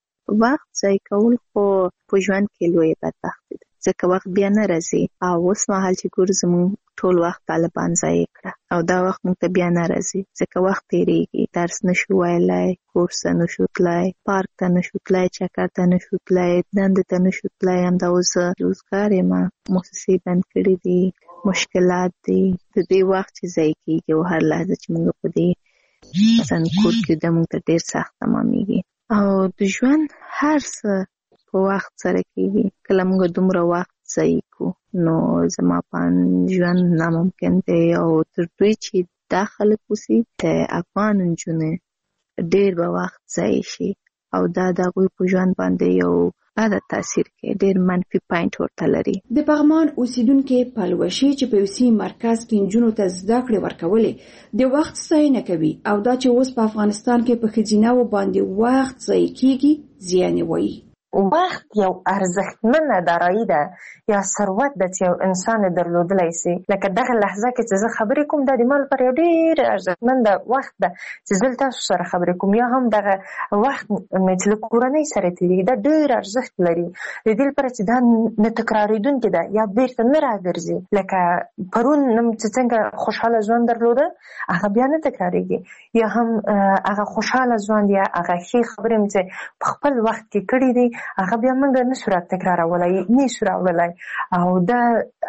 وخت ضایع کول خو په ژوند کې لویه بدبختي ده، ځکه وخت بیا نه راځي. او اوس مهال چې ګورو زموږ ټول وخت طالبان ضایع کړه او دا وخت موږ ته بیا نه راځي، ځکه وخت تېرېږي. درس نشو ویلی، کورس ته نشو تللی، پارک ته نشو تللی، چکر ته نشو تللی، دندې ته نشو تللی. همدا اوس زه روزګار یم، موسسې بند کړي دي، مشکلات دي. د دې وخت چې ضایع کېږي او هر لحظه چې موږ په دې مثلا کور کې د موږ ته ډېر سخت تمامېږي. او د ژوند هر څه په وخت سره کېږي. کله موږ دومره وخت ضایع کړو نو زما په ژوند ناممکن دی. او تر دوی چې دا خلک اوسي د افغان نجونې ډېر به وخت ضایع شي او دا د هغوی په ژوند باندې یو بده تاثیر کوي، ډېر منفي پاینټ ورته لري. د پغمان اوسیدونکي پلوشي چې په یوسي مرکز کې نجونو ته زده کړې ورکولې د وخت ستاینه کوي او دا چې اوس په افغانستان کې په ښځینه‌وو باندې وخت ضایع کېږي زیان یې وایي. وخت یو ارزښتمنه دارایی ده یا ثروت ده چې یو انسان درلودلی سي. لکه دغه لحظه کې چې زه خبرې کوم دا د ما لپاره یو ډېر ارزښتمنده وخت ده چې زه تاسو سره خبرې کوم. یا هم دغه وخت مې چې له کورنۍ سره تېرېږي دا ډېر ارزښت لري د دې لپاره چې دا نه تکرارېدونکې ده یا بېرته نه راګرځي. لکه پرون چې څنګه خوشحاله ژوند درلوده هغه بیا نه تکرارېږي. یا هم هغه خوشحاله ژوند یا هغه ښې خبرې مې چې په خپل وخت کې کړي دي هغه بیا موږ نه شو تکرارولای، نه شو راوړلی. او دا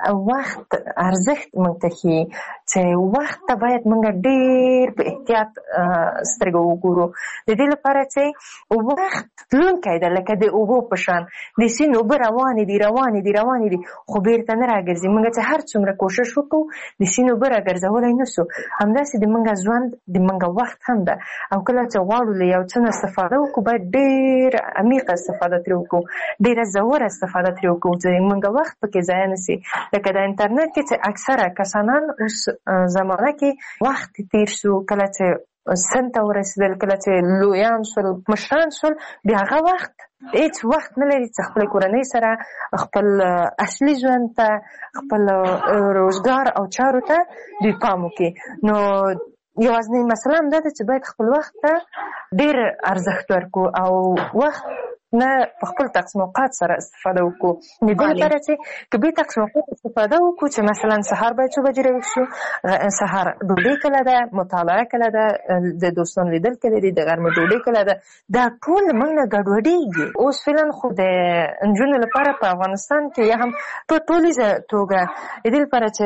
وخت ارزښت موږ ته ښیي چې وخت ته باید موږ ډېر په احتیاط سترګې وګورو. د دې لپاره چې وخت تلونکی ده لکه د اوبو په شان، د سیند اوبه روانې دي روانې دي روانې دي خو بېرته نه راګرځي. موږ چې هر څومره کوشش وکړو د سیند اوبه راګرځولی نه سو. همداسې د موږ ژوند د موږ وخت هم ده. او کله چې غواړو له یو څه نه استفاده وکړو باید ډېر عمیقه استفاده ترې وکړو، ډېره ژوره استفاده ترې وکړو چې موږ وخت پکې ضایع نه سي. لکه د انټرنټ کې چې اکثره کسانان اوس زمانه کې وخت تېر شو، کله چې سن ته ورسېدل، کله چې لویان شول، مشران شول، بیا هغه وخت هېڅ وخت نه لري چې خپل کورنۍ سره خپل اصلي ژوند ته، خپل روزګار او چارو ته دوی پام وکړي. نو یوازینۍ مسله همدا ده چې باید خپل وخت ته ډېر ارزښت ورکړو او وخت نه په خپل تقسیم اوقات سره استفاده وکړو. د دې لپاره چې که بې تقسیم اوقات استفاده وکړو چې مثلا سهار باید څو بجې راویښ شو، سهار ډوډۍ کله ده، مطالعه کله ده، د دوستانو لیدل کله دي، د غرمې ډوډۍ کله ده، دا ټول موږ نه ګډوډېږي. اوس فعلا خو د نجونو لپاره په افغانستان کې یا هم په ټولیزه توګه د دې لپاره چې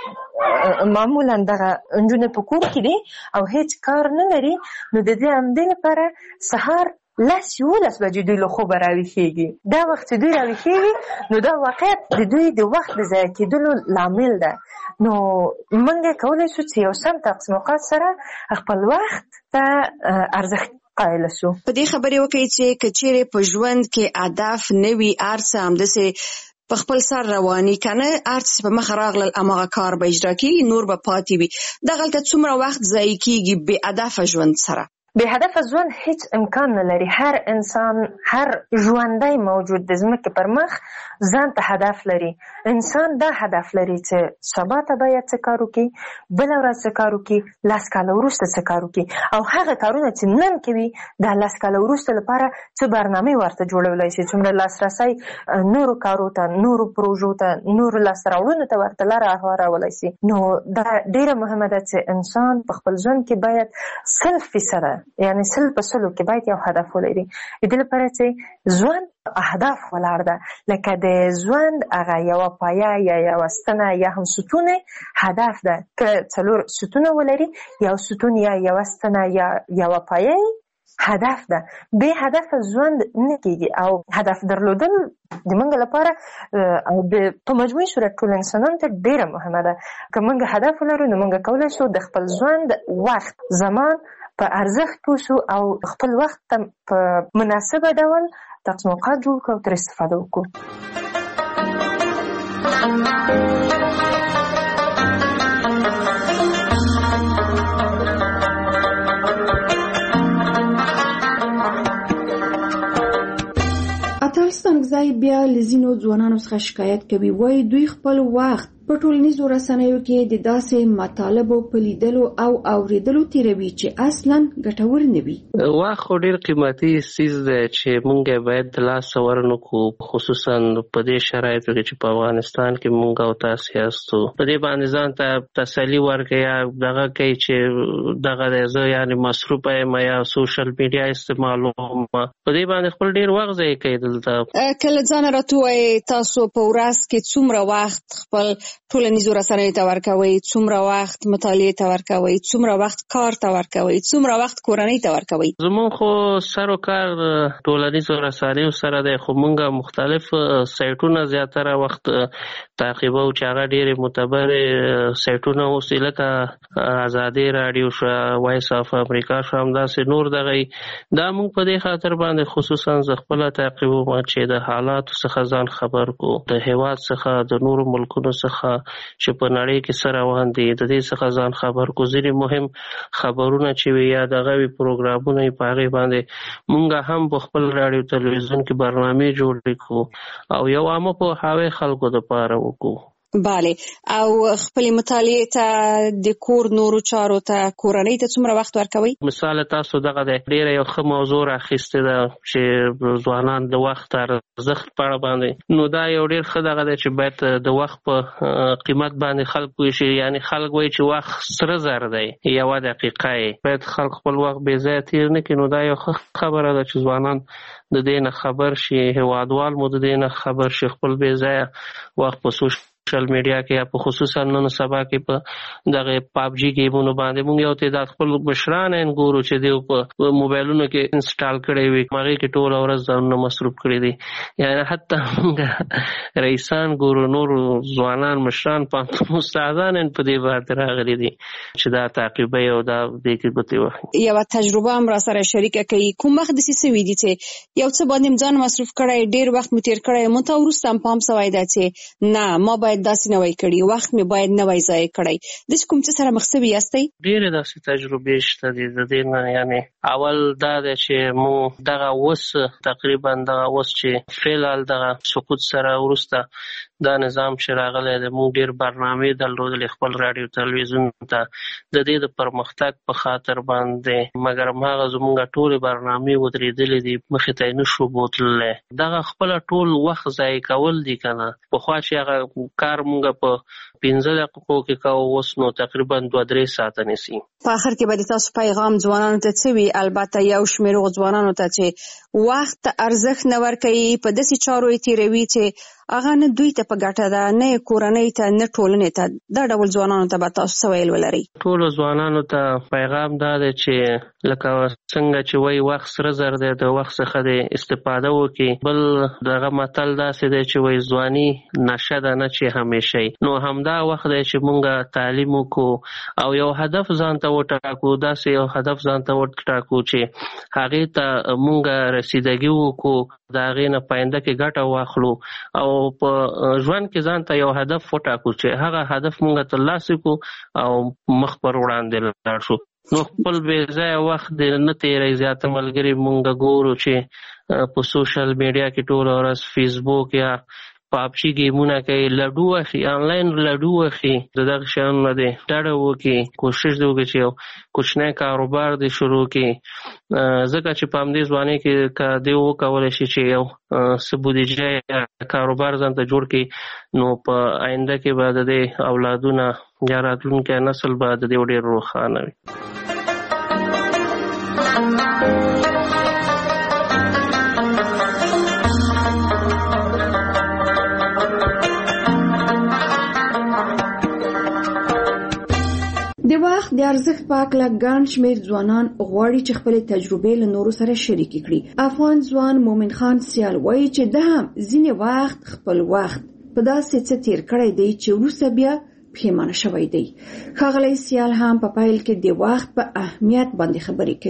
معمولا دغه نجونې په کور کې دي او هېڅ کار نه لري، نو د دې همدې لپاره سهار لس یولس بجې دوی له خوبه راویښېږي. دا وخت چې دوی راویښېږي نو دا واقعیت د دوی د وخت د ضایع کېدلو لامل ده. نو موږ کولی شو چې یو سم تقسیم اوقات سره خپل وخت ته ارزښت قایل شو. په دې خبرې وکړئ چې که چیرې په ژوند کې هدف نه وي، هر څه همداسې په خپل سر رواني کنه، هر څه په مخ راغلل هماغه کار به اجرا کېږي، نور به پاتې وي. دغلته څومره وخت ضایع کېږي بې هدفه ژوند سره. بې هدفه ژوند هیڅ امکان نه لري. هر انسان، هر ژوندی موجود د ځمکې پر مخ ځان ته هدف لري. انسان دا هدف لري چې سبا ته باید څه کار وکړي، بله ورځ څه کار وکړي، لس کاله وروسته څه کار وکړي. او هغه کارونه چې نن کوي دا لس کاله وروسته لپاره څه برنامې ورته جوړولی شي، څومره لاسرسی نورو کارو ته، نورو پروژو ته، نورو لاسته راوړنو ته ورته لاره هوارولی شي. نو دا ډېره مهمه ده چې انسان په خپل ژوند کې باید سل فیصده یعنی سل په سلو کې باید یو هدف ولري. د دې لپاره چې ژوند اهداف ولاړ ده، لکه د ژوند هغه یوه پایه یا یوه ستنه یا هم ستونه هدف ده. که څلور ستونه ولري، یو ستون یا یوه ستنه یا یوه پایه هدف ده. بې هدفه ژوند نه کېږي. او هدف درلودل د موږ لپاره او په مجموعي صورت ټول انسانانو ته ډېره مهمه ده. که موږ هدف ولرو نو موږ کولی شو د خپل ژوند وخت، زمان په ارزښت پوه شو او خپل وخت ته په مناسبه ډول تقسیم اوقات جوړ کړو او ترې استفاده وکړو. اتل ستانکزی بیا له ځینو ځوانانو څخه شکایت کوي. وایي دوی خپل وخت په ټولنیزو رسنیو کې د داسې مطالبو په لیدلو او اوریدلو تیروي چې اصلا ګټور نه وي. وخت خو ډېر قیمتي څیز دی چې موږ باید د لاسه ورنکړو، خصوصا په دې شرایطو کې چې په افغانستان کې موږ او تاسو یاستو. په دې باندې ځان ته تسلي ورکړئ یا دغه کوي چې دغه دی زه یعنې مصروفه یم یا سوشل میډیا استعمالوم. په دې باندې خپل ډېر وخت ضایع کوي دلته. کله ځان راته ووایئ تاسو په ورځ کې څومره وخت خپل ټولنیزو رسنیو ته ورکوئ، څومره وخت مطالعې ته ورکوئ، څومره وخت کار ته ورکوئ، څومره وخت کورنۍ ته ورکوئ؟ زموږ خو سر و کار ټولنیزو رسنیو سره دی، خو موږ مختلف سایټونه زیاتره وخت تعقیبو چې هغه ډېرې معتبرې سایټونه اوسي لکه ازادي راډیو شو، وایس اف امریکا شو، همداسې نور دغه دا موږ په دې خاطر باندې خصوصا زه خپله تعقیبوم چې د حالاتو څخه ځان خبر کو، د هېواد څخه د نورو ملکونو څخه چې په نړۍ کې څه روان دي د دې څخه ځان خبر کو. ځینې مهم خبرونه چې وي یا دغه وي پروګرامونه یې په هغې باندې موږ هم په خپل راډیو تلویزیون کې برنامې جوړې کړو او یو عامه پوهاوی خلکو دپاره وکړو. بله، او خپل مطالعې ته د کور نورو چارو ته کورنۍ ته څومره وخت ورکوئ؟ مثال تاسو دغه دی ډېره یو ښه موضوع راخیستې ده چې ځوانان د وخت ارزښت په اړه باندې، نو دا یو ډېر ښه دغه دی چې باید د وخت په قیمت باندې خلک پوه شي. یعنې خلک وایي چې وخت سره زر دی، یوه دقیقه یې باید خلک خپل وخت بې ځایه تېر نه کړي. نو دا یو ښه خبره ده چې ځوانان د دې نه خبر شي، هېوادوال مو د دې نه خبر شي، خپل بې ځایه وخت په سوشل سوشل میډیا کې یا په خصوصا نن سبا کې په دغه پابجي گیمونو باندې موږ یو تعداد خپل مشران یې ګورو چې دوی په موبایلونو کې انسټال کړی وي، هغې کې ټوله ورځ ځانونه مصروف کړي دي. یعنې حتی موږ رئیسان ګورو، نور ځوانان مشران پوهنتون استادان یې په دې باندې راغلي دي چې دا تعقیبوي او دا دې کې ګوتې وهي. یوه تجربه هم را سره شریکه کوي. کوم وخت داسې سوي دي چې یو څه باندې ځان مصروف کړی، ډېر وخت مو تېر کړی، مو ته وروسته هم پام سوی ده چې نه ما باید داسې نه وای کړی، وخت مې باید نه وای ضایع کړی؟ داسې کوم څه سره مخ سوي یاستئ؟ ډېرې داسې تجربې شته دي د دې نه. یعنې اول دا دی چې مو دغه اوس تقریبا دغه اوس چې فعلال دغه سقوط سره وروسته دا نظام چې راغلی دی موږ ډېر برنامې درلودلې خپل راډیو تلویزیون ته د دې د پرمختګ په خاطر باندې، مګر هماغه زموږ ټولې برنامې ودرېدلې دي، مخې ته یې نه شو بوتللی. دغه خپله ټول وخت ضایع کول دي که نه. پخوا چې هغه کار موږ په پنځه دقیقو کې کوو، اوس نو تقریبا دوه درې ساعته نیسي. په آخر کې به د تاسو پیغام ځوانانو ته څه وي؟ البته یو شمېر هغو ځوانانو ته چې وخت ته ارزښت نه ورکوي، په داسې چارو یې تېروي چې هغه نه دوی ته په ګټه ده، نه یې کورنۍ ته، نه ټولنې ته. دا ډول ځوانانو ته به تاسو څه ویل ولرئ؟ ټولو ځوانانو ته پیغام دا دی چې لکه څنګه چې وایي وخت سره زر دی، د وخت څخه د استفاده وکړي. بل دغه متل داسې دی چې وایي ځواني نشه ده نه چې همیشه. نو همدا وخت دی چې مونږ تعلیم وکړو او یو هدف ځان ته وټاکو، داسې یو هدف ځان ته وټاکو چې هغې ته مونږ رسیدګي وکړو، د هغې نه پاینده کې ګټه واخلو او په ژوند کې ځان ته یو هدف وټاکو چې هغه هدف مونږ ترلاسه کړو او مخ پر وړاندې لاړ شو. نو خپل بې ځایه وخت دې نه تېروئ. زیاته ملګري مونږ ګورو چې په سوشل میډیا کې ټوله ورځ فیسبوک یا پابجي گیمونه کوي، لډو اخلي، انلاین لډو اخلي. د دغه شیانو نه دې ډډه وکړي، کوشش دې وکړي چې یو کوچنی کاروبار دې شروع کړي، ځکه چې په همدې ځوانۍ کې که دې وکولی شي چې یو څه بودیجه یا کاروبار ځان ته جوړ کړي، نو په آینده کې به د دې اولادونه یا راتلونکی نسل به د دې ډېر روښانه وي. د وخت د ارزښت په اړه ګڼ شمېر ځوانان غواړي چې خپلې تجربې له نورو سره شریکې کړي. افغان ځوان مومن خان سیال وایي چې ده هم ځینې وخت خپل وخت په داسې څه تېر کړی دی چې وروسته بیا پښیمانه شوی دی. ښاغلی سیال هم په پیل کې د وخت په اهمیت باندې خبرې کوي.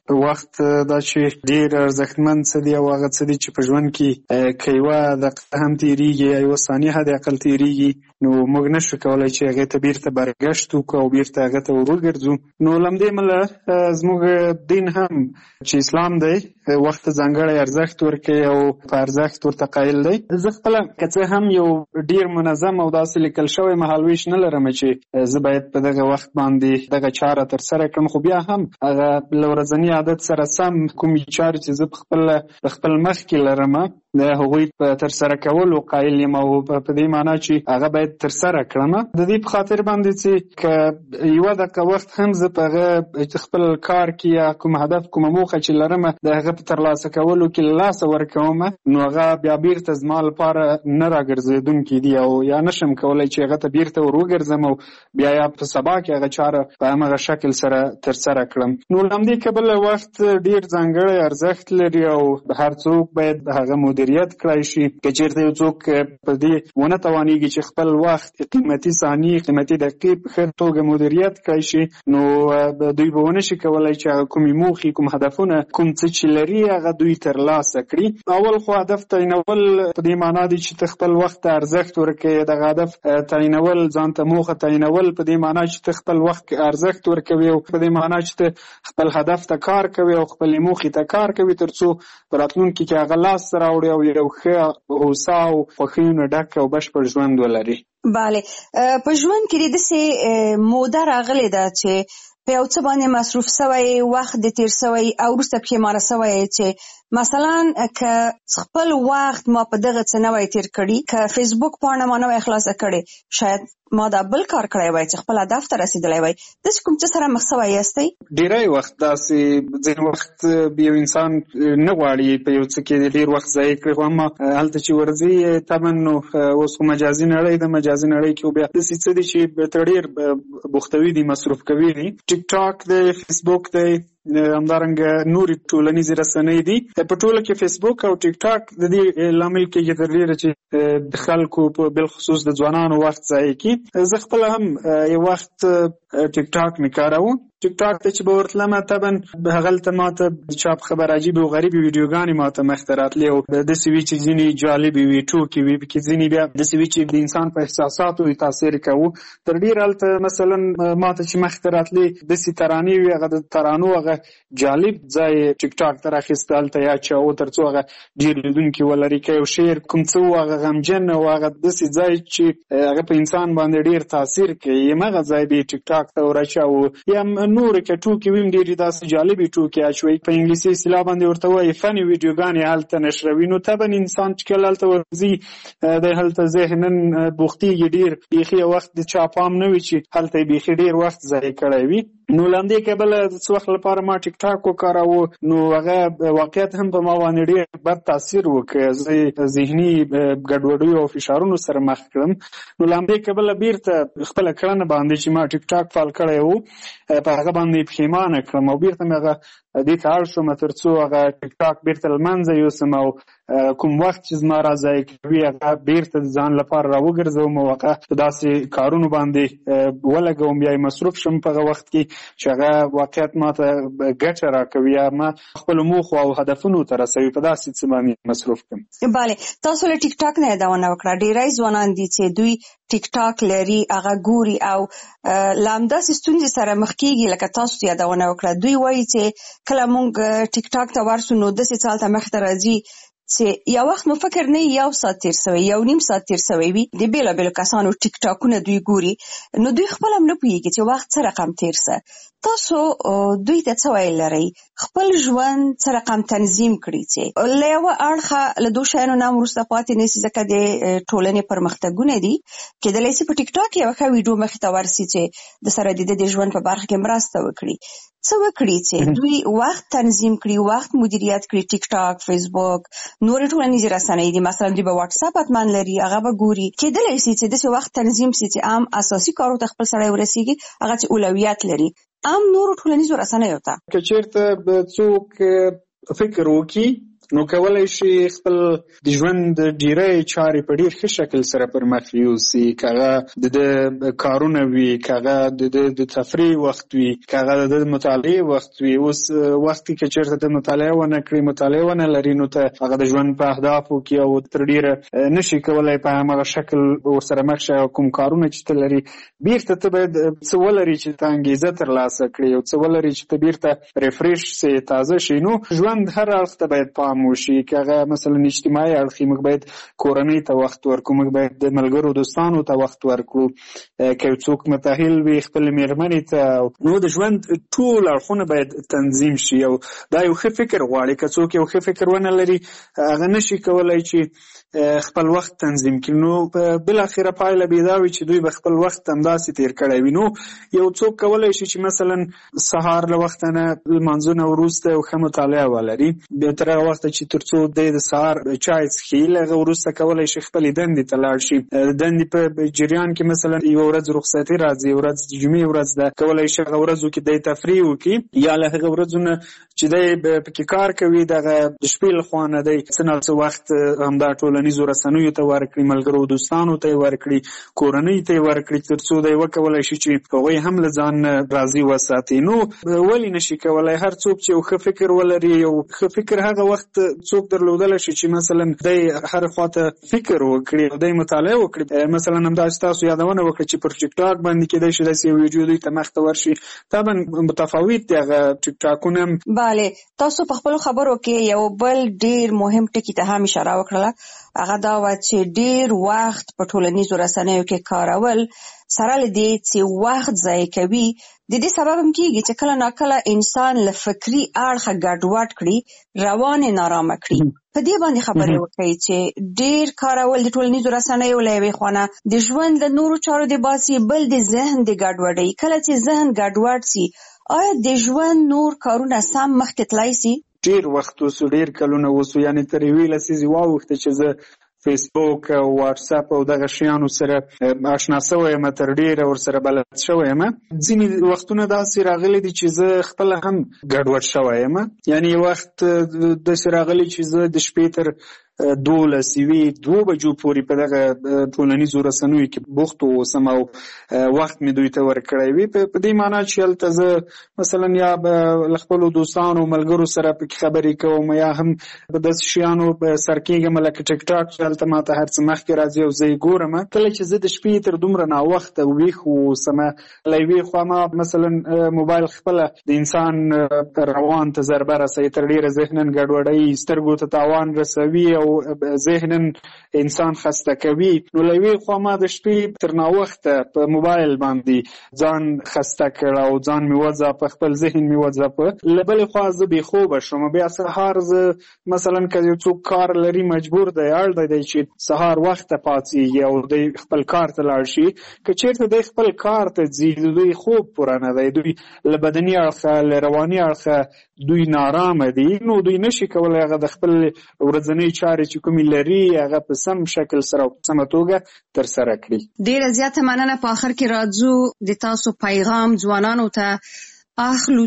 وخت دا چې ډیر ارزښتمن څه دی او هغه څه دی چې په ژوند کې که یوه دقیقه هم تېرېږي یوه ثانیه حد اقل تېرېږي نو موږ نشو کولی چې هغې ته بیرته برګشت وکړو او بیرته هغه ته ور وګرځو. نو له همدې امله زموږ دین هم چې اسلام دی وخت ته ځانګړی ارزښت ورکوي او په ارزښت ورته قایل دی. زه خپله که څه هم یو ډیر منظم او داسې لیکل شوی مهالویش نه لرم چې زه باید په دغه وخت باندې دغه چاره ترسره کړم، خو بیا هم هغه له ورځني عادت سره سم کومې چارې چې زه په خپله په خپل مخ کې لرم د هغوی په ترسره کولو قایل یم او په دې معنا چې هغه باید ترسره کړم. د دې په خاطر باندې چې که یوه دقیقه وخت هم زه په هغه خپل کار کې یا کوم هدف کومه موخه چې لرم د هغه په ترلاسه کولو کې له لاسه ورکوم نو هغه بیا بیرته زما لپاره نه راګرځېدونکي دي او یا نشم کولی چې هغه ته بیرته ور وګرځم او بیا یا په سبا کې هغه چاره په همغه شکل سره ترسره کړم. نو له همدې کبله وخت ډیر ځانګړی ارزښت لري او هر څوک باید هغه مدیریت کړای شي. که چېرته یو څوک په دې ونه توانېږي چې خپل وخت قیمتي ثانیې قیمتي دقیقې په ښه توګه مدیریت کړای شي نو دوی به ونه شي کولی چې هغه کومې موخې کوم هدفونه کوم څه چې لري هغه دوی ترلاسه کړي. اول خو هدف تعینول په دې معنا دی چې ته خپل وخت ته ارزښت ورکوې. دغه هدف تعینول ځان ته موخه تعینول په دې معنا چې ته خپل وخت ارزښت ورکوې او په دې معنا چې ته خپل هدف ته کار کوې او خپلې موخې ته کار کوې تر څو په راتلونکي کې هغه لاسته راوړې او یو ښه هوسا او خوښیو ډک او بشپړ ژوند ولري. بله، په ژوند کې داسې موده راغلې ده چې په یو څه باندې مصروف سوی وخت د تیر سوی او وروسته پښیمانه سوی چې مثلا که خپل وخت ما په دغه څه نه وای تیر کړي، که فیسبوک پاڼه ما نه وای خلاصه کړې، شاید ما دا بل کار کړی وای چې خپل هدف ته رسېدلی وای. داسې کوم څه سره مخ سوی یاستئ؟ ډېری وخت داسې ځینې وخت یو انسان نه غواړي په یو څه کې ډېر وخت ضایع کړي، خو اما هلته چې ورځي طبعا نو اوس خو مجازي نړۍ ده، مجازي نړۍ کې بیا داسې څه دي چې ته ډېر بوختوي دي، مصروف کوي دي. ټیک ټاک دی، فیسبوک دی، همدارنګه نورې ټولنیزې رسنۍ دي. په ټوله کې فیسبوک او ټیک ټاک د دې لامل کېږي تر ډېره چې د خلکو په بالخصوص د ځوانانو وخت ضایع کړي. زه خپله هم یو وخت ټیک ټاک مې کاروم. ټیک ټاک ته چې به ورتلمه طبعا هغلته ماته د چا په خبر عجیبې او غریبې ویډیوګانې ماته مخته راتلې او داسې وي چې ځینې جالبې وي، ټوکې وي، پکې ځینې بیا داسې وي چې د انسان په احساساتو یې تاثیر کوو. تر ډېره هلته مثلا ماته چې مخته راتلې داسې ترانې وي، هغه د ترانو هغه جالب ځای ټیک ټاک ته راخیسته هلته یا چاو تر څو هغه ډېر لیدونکي ولري. که یو شعر کوم څه و هغه غمجن او هغه داسې ځای چې هغه په انسان باندې ډېر تاثیر کوي، همغه ځای به یې ټیک ټاک ته ورچاوو. یا نورې که ټوکې ویم ډېرې داسې جالبې ټوکې اچوي، په انګلیسي اصطلاح باندې ورته وایي فني ویډیوګانې هلته نشروي. نو طبعا انسان چې کله هلته ورځي دی هلته ذهناً بوختېږي ډېر، بیخي یو وخت د چا پام نه وي چې هلته یې بیخي ډېر وخت ضایع کړی وي. نو له همدې کبله د څه وخت لپاره ما ټیک ټاک وکاراوه نو هغه واقعیت هم په ما باندې ډېر بد تاثیر وکړ. زه ذهني ګډوډیو او فشارونو سره مخ کړم. نو له همدې کبله بیرته خپله کړنه باندې چې ما ټیک ټاک فعال کړی و په هغه باندې پښیمانه کړم او بیرته مې هغه دې ته اړ شوم تر څو هغه ټیک ټاک بیرته له منځه یوسم او کوم وخت چې زما را ضایع کوي هغه بیرته د ځان لپاره راوګرځوم او هغه په داسې کارونو باندې ولګوم یا یې مصروف شم په هغه وخت کې چې هغه واقعیت ما ته ګټه راکوي یا ما خپلو موخو او هدفونو ته رسوي، په داسې څه باندې مصروف کړم. بله، تاسو له ټیک ټاک نه یادونه وکړه. ډېری ځوانان دي چې دوی ټیک ټاک لري، هغه ګوري او له همداسې ستونزې سره مخ کېږي لکه تاسو یادونه وکړه. دوی وایي چې کله مونږ ټیک ټاک ته ورسو نو داسې څه هلته مخته راځي چې یو وخت مو فکر نه یو ساعت تیر سوی، یو نیم ساعت تیر سوی وي. د بېلابېلو کسانو ټیک ټاکونه دوی ګوري نو دوی خپله هم نه پوهېږي چې وخت څه رقم تیر سه. تاسو دوی ته څه ویل لرئ؟ خپل ژوند څه رقم تنظیم کړي چې له یوه اړخه له دو شیانو نه هم وروسته پاتې نه سي، ځکه د ټولنې پرمختګونه دي. کېدلی سي په ټیک ټاک یوه ښه ویډیو مخې ته ورسي چې د سره د ده د ژوند په برخه کې مرسته وکړي. څه وکړي چې دوی وخت تنظیم کړي، وخت مدیریت کړي؟ ټیک ټاک، فیسبوک، نورې ټولنیزې رسنۍ دي، مثلا دوی به واټساپ حتما لري، هغه به ګوري. کېدلی سي چې داسې وخت تنظیم سي چې عام اساسي کارو ته خپل سړی ورسېږي، هغه چې اولویت لري عام نورو ټولنیزو رسنیو ته. که چېرته به څوک فکر وکړي نو کولای شي خپل د ژوند ډیری چارې په ډیر ښه شکل سره پر مخ یوسي، کاغه د کارونه وي، کاغه د تفریح وخت وي، کاغه د مطالعې وخت وي. اوس وخت کې چیرته د مطالعه ونه کړي، مطالعه ونه لري، نو ته هغه د ژوند په اهدافو کې او تر ډیره نشي کولای په همغه شکل ورسره مخ شي. کوم کارونه چې ته لري بیرته ته باید څه ولري چې ته انګیزه ترلاسه کړي، او څه ولري چې ته بیرته ریفریش سي، تازه شي. نو ژوند هر اړخ ته باید پام وشي، کاغه مثلا اجتماعي اړخ موږ باید کورنۍ ته وخت ورکړو، موږ باید د ملګرو دوستانو ته وخت ورکړو، که څوک متأهل وي خپل میرمنې ته. نو د ژوند ټول اړخونه باید تنظیم شي، او دا یو ښه فکر غواړي. که څوک یو ښه فکر ونه لري هغه نشي کولای چې خپل وخت تنظیم کړي. نو بالاخره پایله به دا وي چې دوی به خپل وخت همداسې تیر کړی وي. نو یو څوک کولی شي چې مثلا سهار له وخته نه لمانځونه وروسته یو ښه مطالعه ولري، بیا تر هغه وخته چې تر څو دی د سهار چای څښي، له هغه وروسته کولی شي خپلې دندې ته لاړ شي. د دندې په جریان کې مثلا یوه ورځ رخصتي راځي، یوه ورځ د جمعې ورځ ده، کولی شي هغه ورځو کې دی تفریح وکړي، یا له هغه ورځو نه چې دی پکې کار کوي دغه د شپې له خوا نه دی څه نه څه وخت همدا ټولنیزو رسنیو ته ورکړي، ملګرو دوستانو ته یې ورکړي، کورنۍ ته یې ورکړي، تر څو دی وکولی شي چې هغوی هم له ځان نه راضي وساتي. نو ولې نشي کولی؟ هر څوک چې یو ښه فکر ولري، یو ښه فکر هغه وخت څوک درلودلی شي چې مثلا دی هر خواته فکر وکړي او دی مطالعه وکړي. مثلا همداسې تاسو یادونه وکړه چې پر ټیک ټاک باندې کیدای شي داسې یو ویډیو دوی ته مخته ورشي، طبعا متفاوت دی هغه ټیک ټاکونه. بله، تاسو په خپلو خبرو کې یو بل ډیر مهم ټکي ته هم اشاره وکړله، هغه دا وه چې ډیر وخت په ټولنیزو رسنیو کې کارول سره له دې چې وخت ضایع کوي، د دې سبب هم کېږي چې کله ناکله انسان له فکري اړخه ګډوډ کړي، روان یې نارامه کړي. په دې باندې خبرې وکړئ چې ډیر کارول د ټولنیزو رسنیو له یوې خوا د ژوند له نورو چارو د باسي، بل د ذهن د ګډوډۍ. کله چې ذهن ګډوډ سي، آیا د ژوند نور کارونه سم مخکې تللی سي؟ ډیر وخت اوسو، ډیر کلونه اوسو، یعنې تر یوې لسیزې واوښته چې زه فیسبوک او واتساپ او دغه شیانو سره آشنا شوی یم، تر ډیره ورسره بلد شوی یم. ځینې وختونه داسې راغلي دي چې زه خپله هم ګډوډ شوی یم، یعنې وخت داسې راغلی چې زه د شپې تر دولس یوې دوو بجو پورې په دغه ټولنیزو رسنیو کې بوخت اوسم او وخت مې دوی ته ورکړی وي، په دې معنا چې هلته زه مثلا یا له خپلو دوستانو ملګرو سره پکې خبرې کوم، یا هم په داسې شیانو سر کېږم لکه ټیک ټاک چې هلته ماته هر څه مخکې راځي او زه یې ګورم. کله چې زه د شپې تر دومره ناوخته ویښ اوسم، له یوې خوا ما مثلا موبایل خپله د انسان روان ته ضربه رسوي، تر ډېره ذهنا ګډوډوي، سترګو ته تاوان رسوي او ذهنا انسان خسته کوي. نو له یوې خوا ما د شپې تر ناوخته په موبایل باندې ځان خسته کړ او ځان مې وځاپه، خپل ذهن مې وځاپه. له بلې خوا زه بې خوبه شوم. بیا سهار زه مثلا که یو څوک کار لري مجبور دی، اړ دی چې سهار وخته پاڅېږي او دی خپل کار ته لاړ شي. که چېرته دی خپل کار ته ځي، د دوی خوب پوره نه دی، دوی له بدني اړخه له رواني اړخه دوی نارامه دي، نو دوی نشي کولی هغه د خپل ورځنۍ چارې چې کومې لري هغه په سم شکل سره او په سمه توګه ترسره کړي. ډېره زیاته مننه. په آخر کې راځو د تاسو پیغام ځوانانو ته اخلو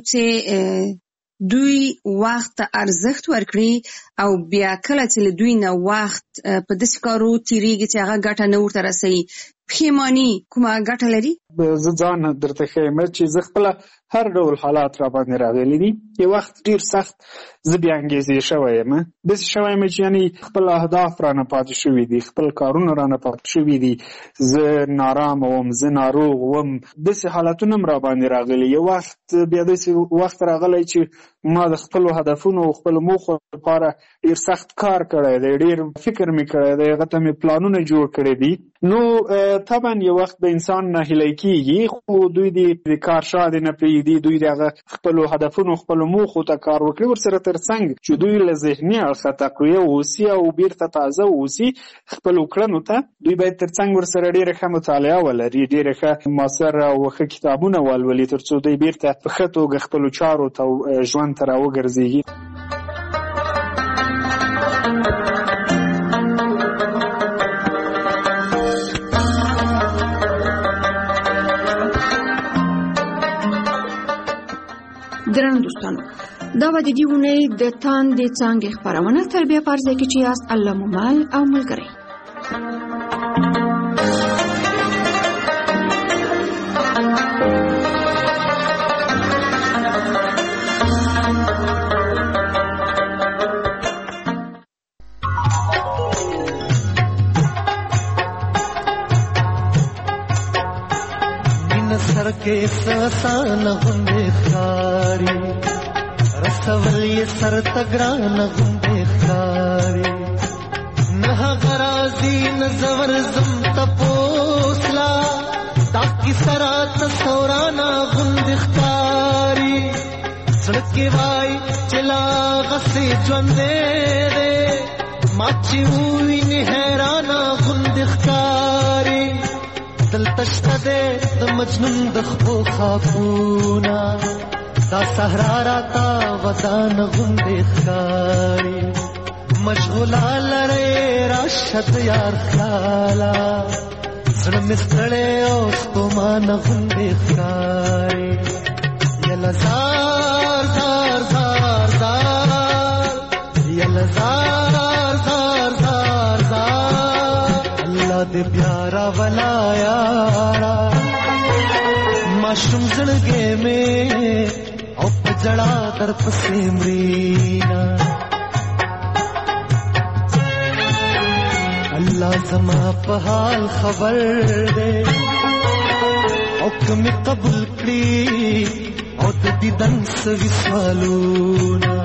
چې دوی وخت ته ارزښت ورکړي او بیا کله چې له دوی نه وخت په داسې کارو تېرېږي چې هغه ګټه نه ورته رسوي، پښیماني کومه ګټه لري؟ زه ځان درته ښیم چې زه خپله هر ډول حالات را باندې راغلي دي. یو وخت ډېر سخت زه بې انګېزې شوی یم، داسې شوی یم چې یعنې خپل اهداف رانه پاتې شوي دي، خپل کارونه رانه پاتې شوي دي، زه نارامه وم، زه ناروغ وم، داسې حالتونه هم را باندې راغلي. یو وخت بیا داسې وخت راغلی چې ما د خپلو هدفونو او خپلو موخو لپاره ډېر سخت کار کړی دی، ډېر فکر مې کړی دی، هغه ته مې پلانونه جوړ کړي دي. نو طبعا یو وخت به انسان ناهیلی کېږي، خو دوی د کار شاته نه پرېږدي، دوی د هغه خپلو هدفونو خپلو موخو ته کار وکړي، ورسره تر څنګ چې دوی له ذهني اړخه تقویه واوسي او بیرته تازه واوسي خپلو کړنو ته، دوی باید تر څنګ ورسره ډېره ښه مطالعه ولري، ډېره ښه مؤثر او ښه کتابونه ولولي، تر څو دوی بیرته په ښه توګه خپلو چارو ته ژوند ته راوګرځېږي. ګرانو دوستانو، دا به د دې اونۍ د تاندې څانګې خپرونه تر بیا په هر ځای کې چې یاست الله مو مل او ملګری. سر کې سسان غوندې ښکاري رسول یې سر تګران غوندې ښکاري نه هغه راځي نه زور زم تپوسلا تاکي سرا تصورانا غوندې ښکاري زړه کې وای چې لا غسې ژوندې دی ما چې ووینې حیرانا غوندې ښکاري دلته شته دی د مجنون د خپو خاپونه دا صحرا راته ودان غوندې ښکاري مشغوله لرې راشه د یار خیاله زړه مې ستړی او ستومانه غوندې ښکاري یله زار زار زار زار یله زار زار زار زار الله دې بیا راولا یارا ماشوم زړګې مې او په جړا در پسې مرینا الله زما په حال خبر دې او کمې قبول کړي او د دیدن سوي سوالونه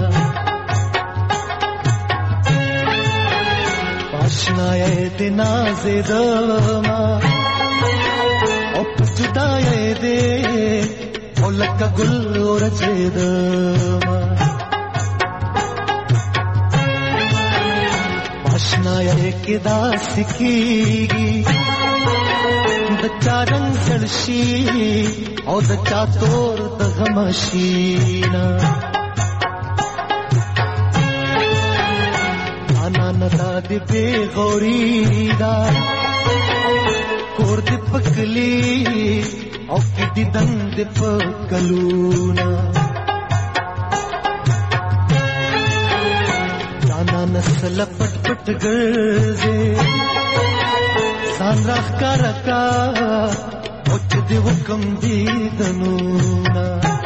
آشنای دې نازېدما او په جدای دې او لکه ګل ورځېدما آشنای کې داسې کېږي د چا رنګ زړ شي او د چا تور د غم شينا ندا دی بے غوری دا کور دی پکلی او کی دی دن دی پکلونا جانا نسل پٹ پٹ گرزے سان راخ کا رکا اوچ دی حکم دی دنونا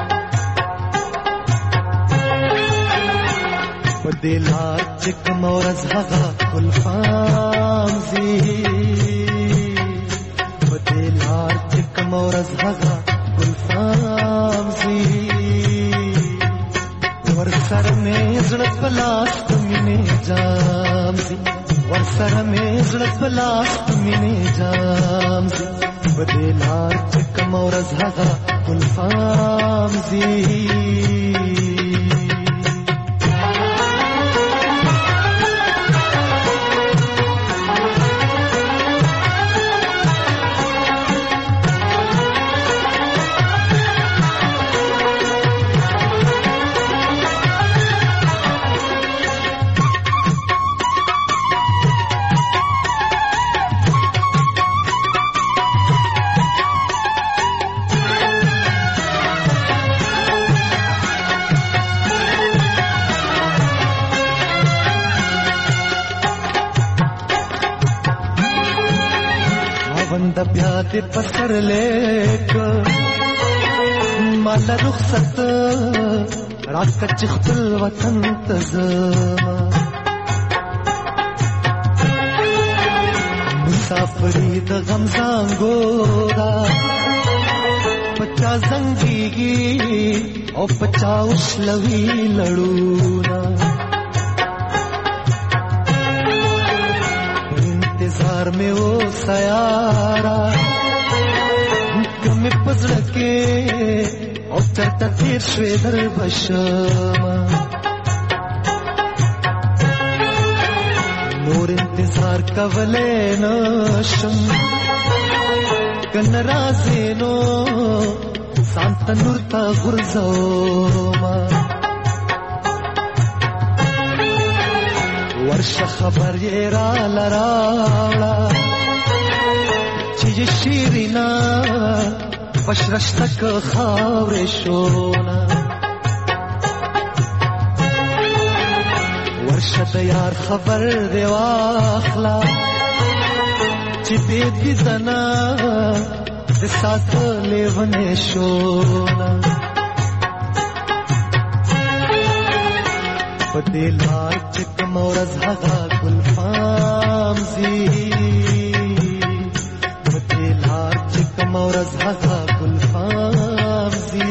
بدلار چکم اور از هغه ګلفام زی بدلار چکم اور از هغه ګلفام زی ور سر میں زړه پلاس مینه جام زی ور سر میں زړه پلاس مینه جام زی بدلار چکم اور از هغه ګلفام زی بیا دې پسر لیک مال رخصت راکچ خپل وطن تزما مسافری د غم زنګو دا پچا زنګيږي او پچا وشلوي لړونا انتظار میں وہ سیارا کمی پزړه کې او چرته تیر شوې در بشما نور انتظار کولې نشم کن رازینو سانت نور تا غرزوما ورشه خبر یې را لراړه چې شیرینا بشرشتک خاورې شونا راشد یار خبر دی واخلا چې دې دې زنا د سات لیونه شونا پدې لار چې کوم ورځ هغه ګل فامزي پدې لار چې کوم ورځ هغه ګل فامزي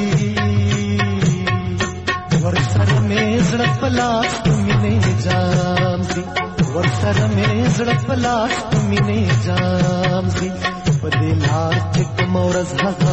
ور سره مې زړه پلاس مینه جام دي ور سره مې زړه پلاس مینه جام دي پدې لار چې کوم ورځ هغه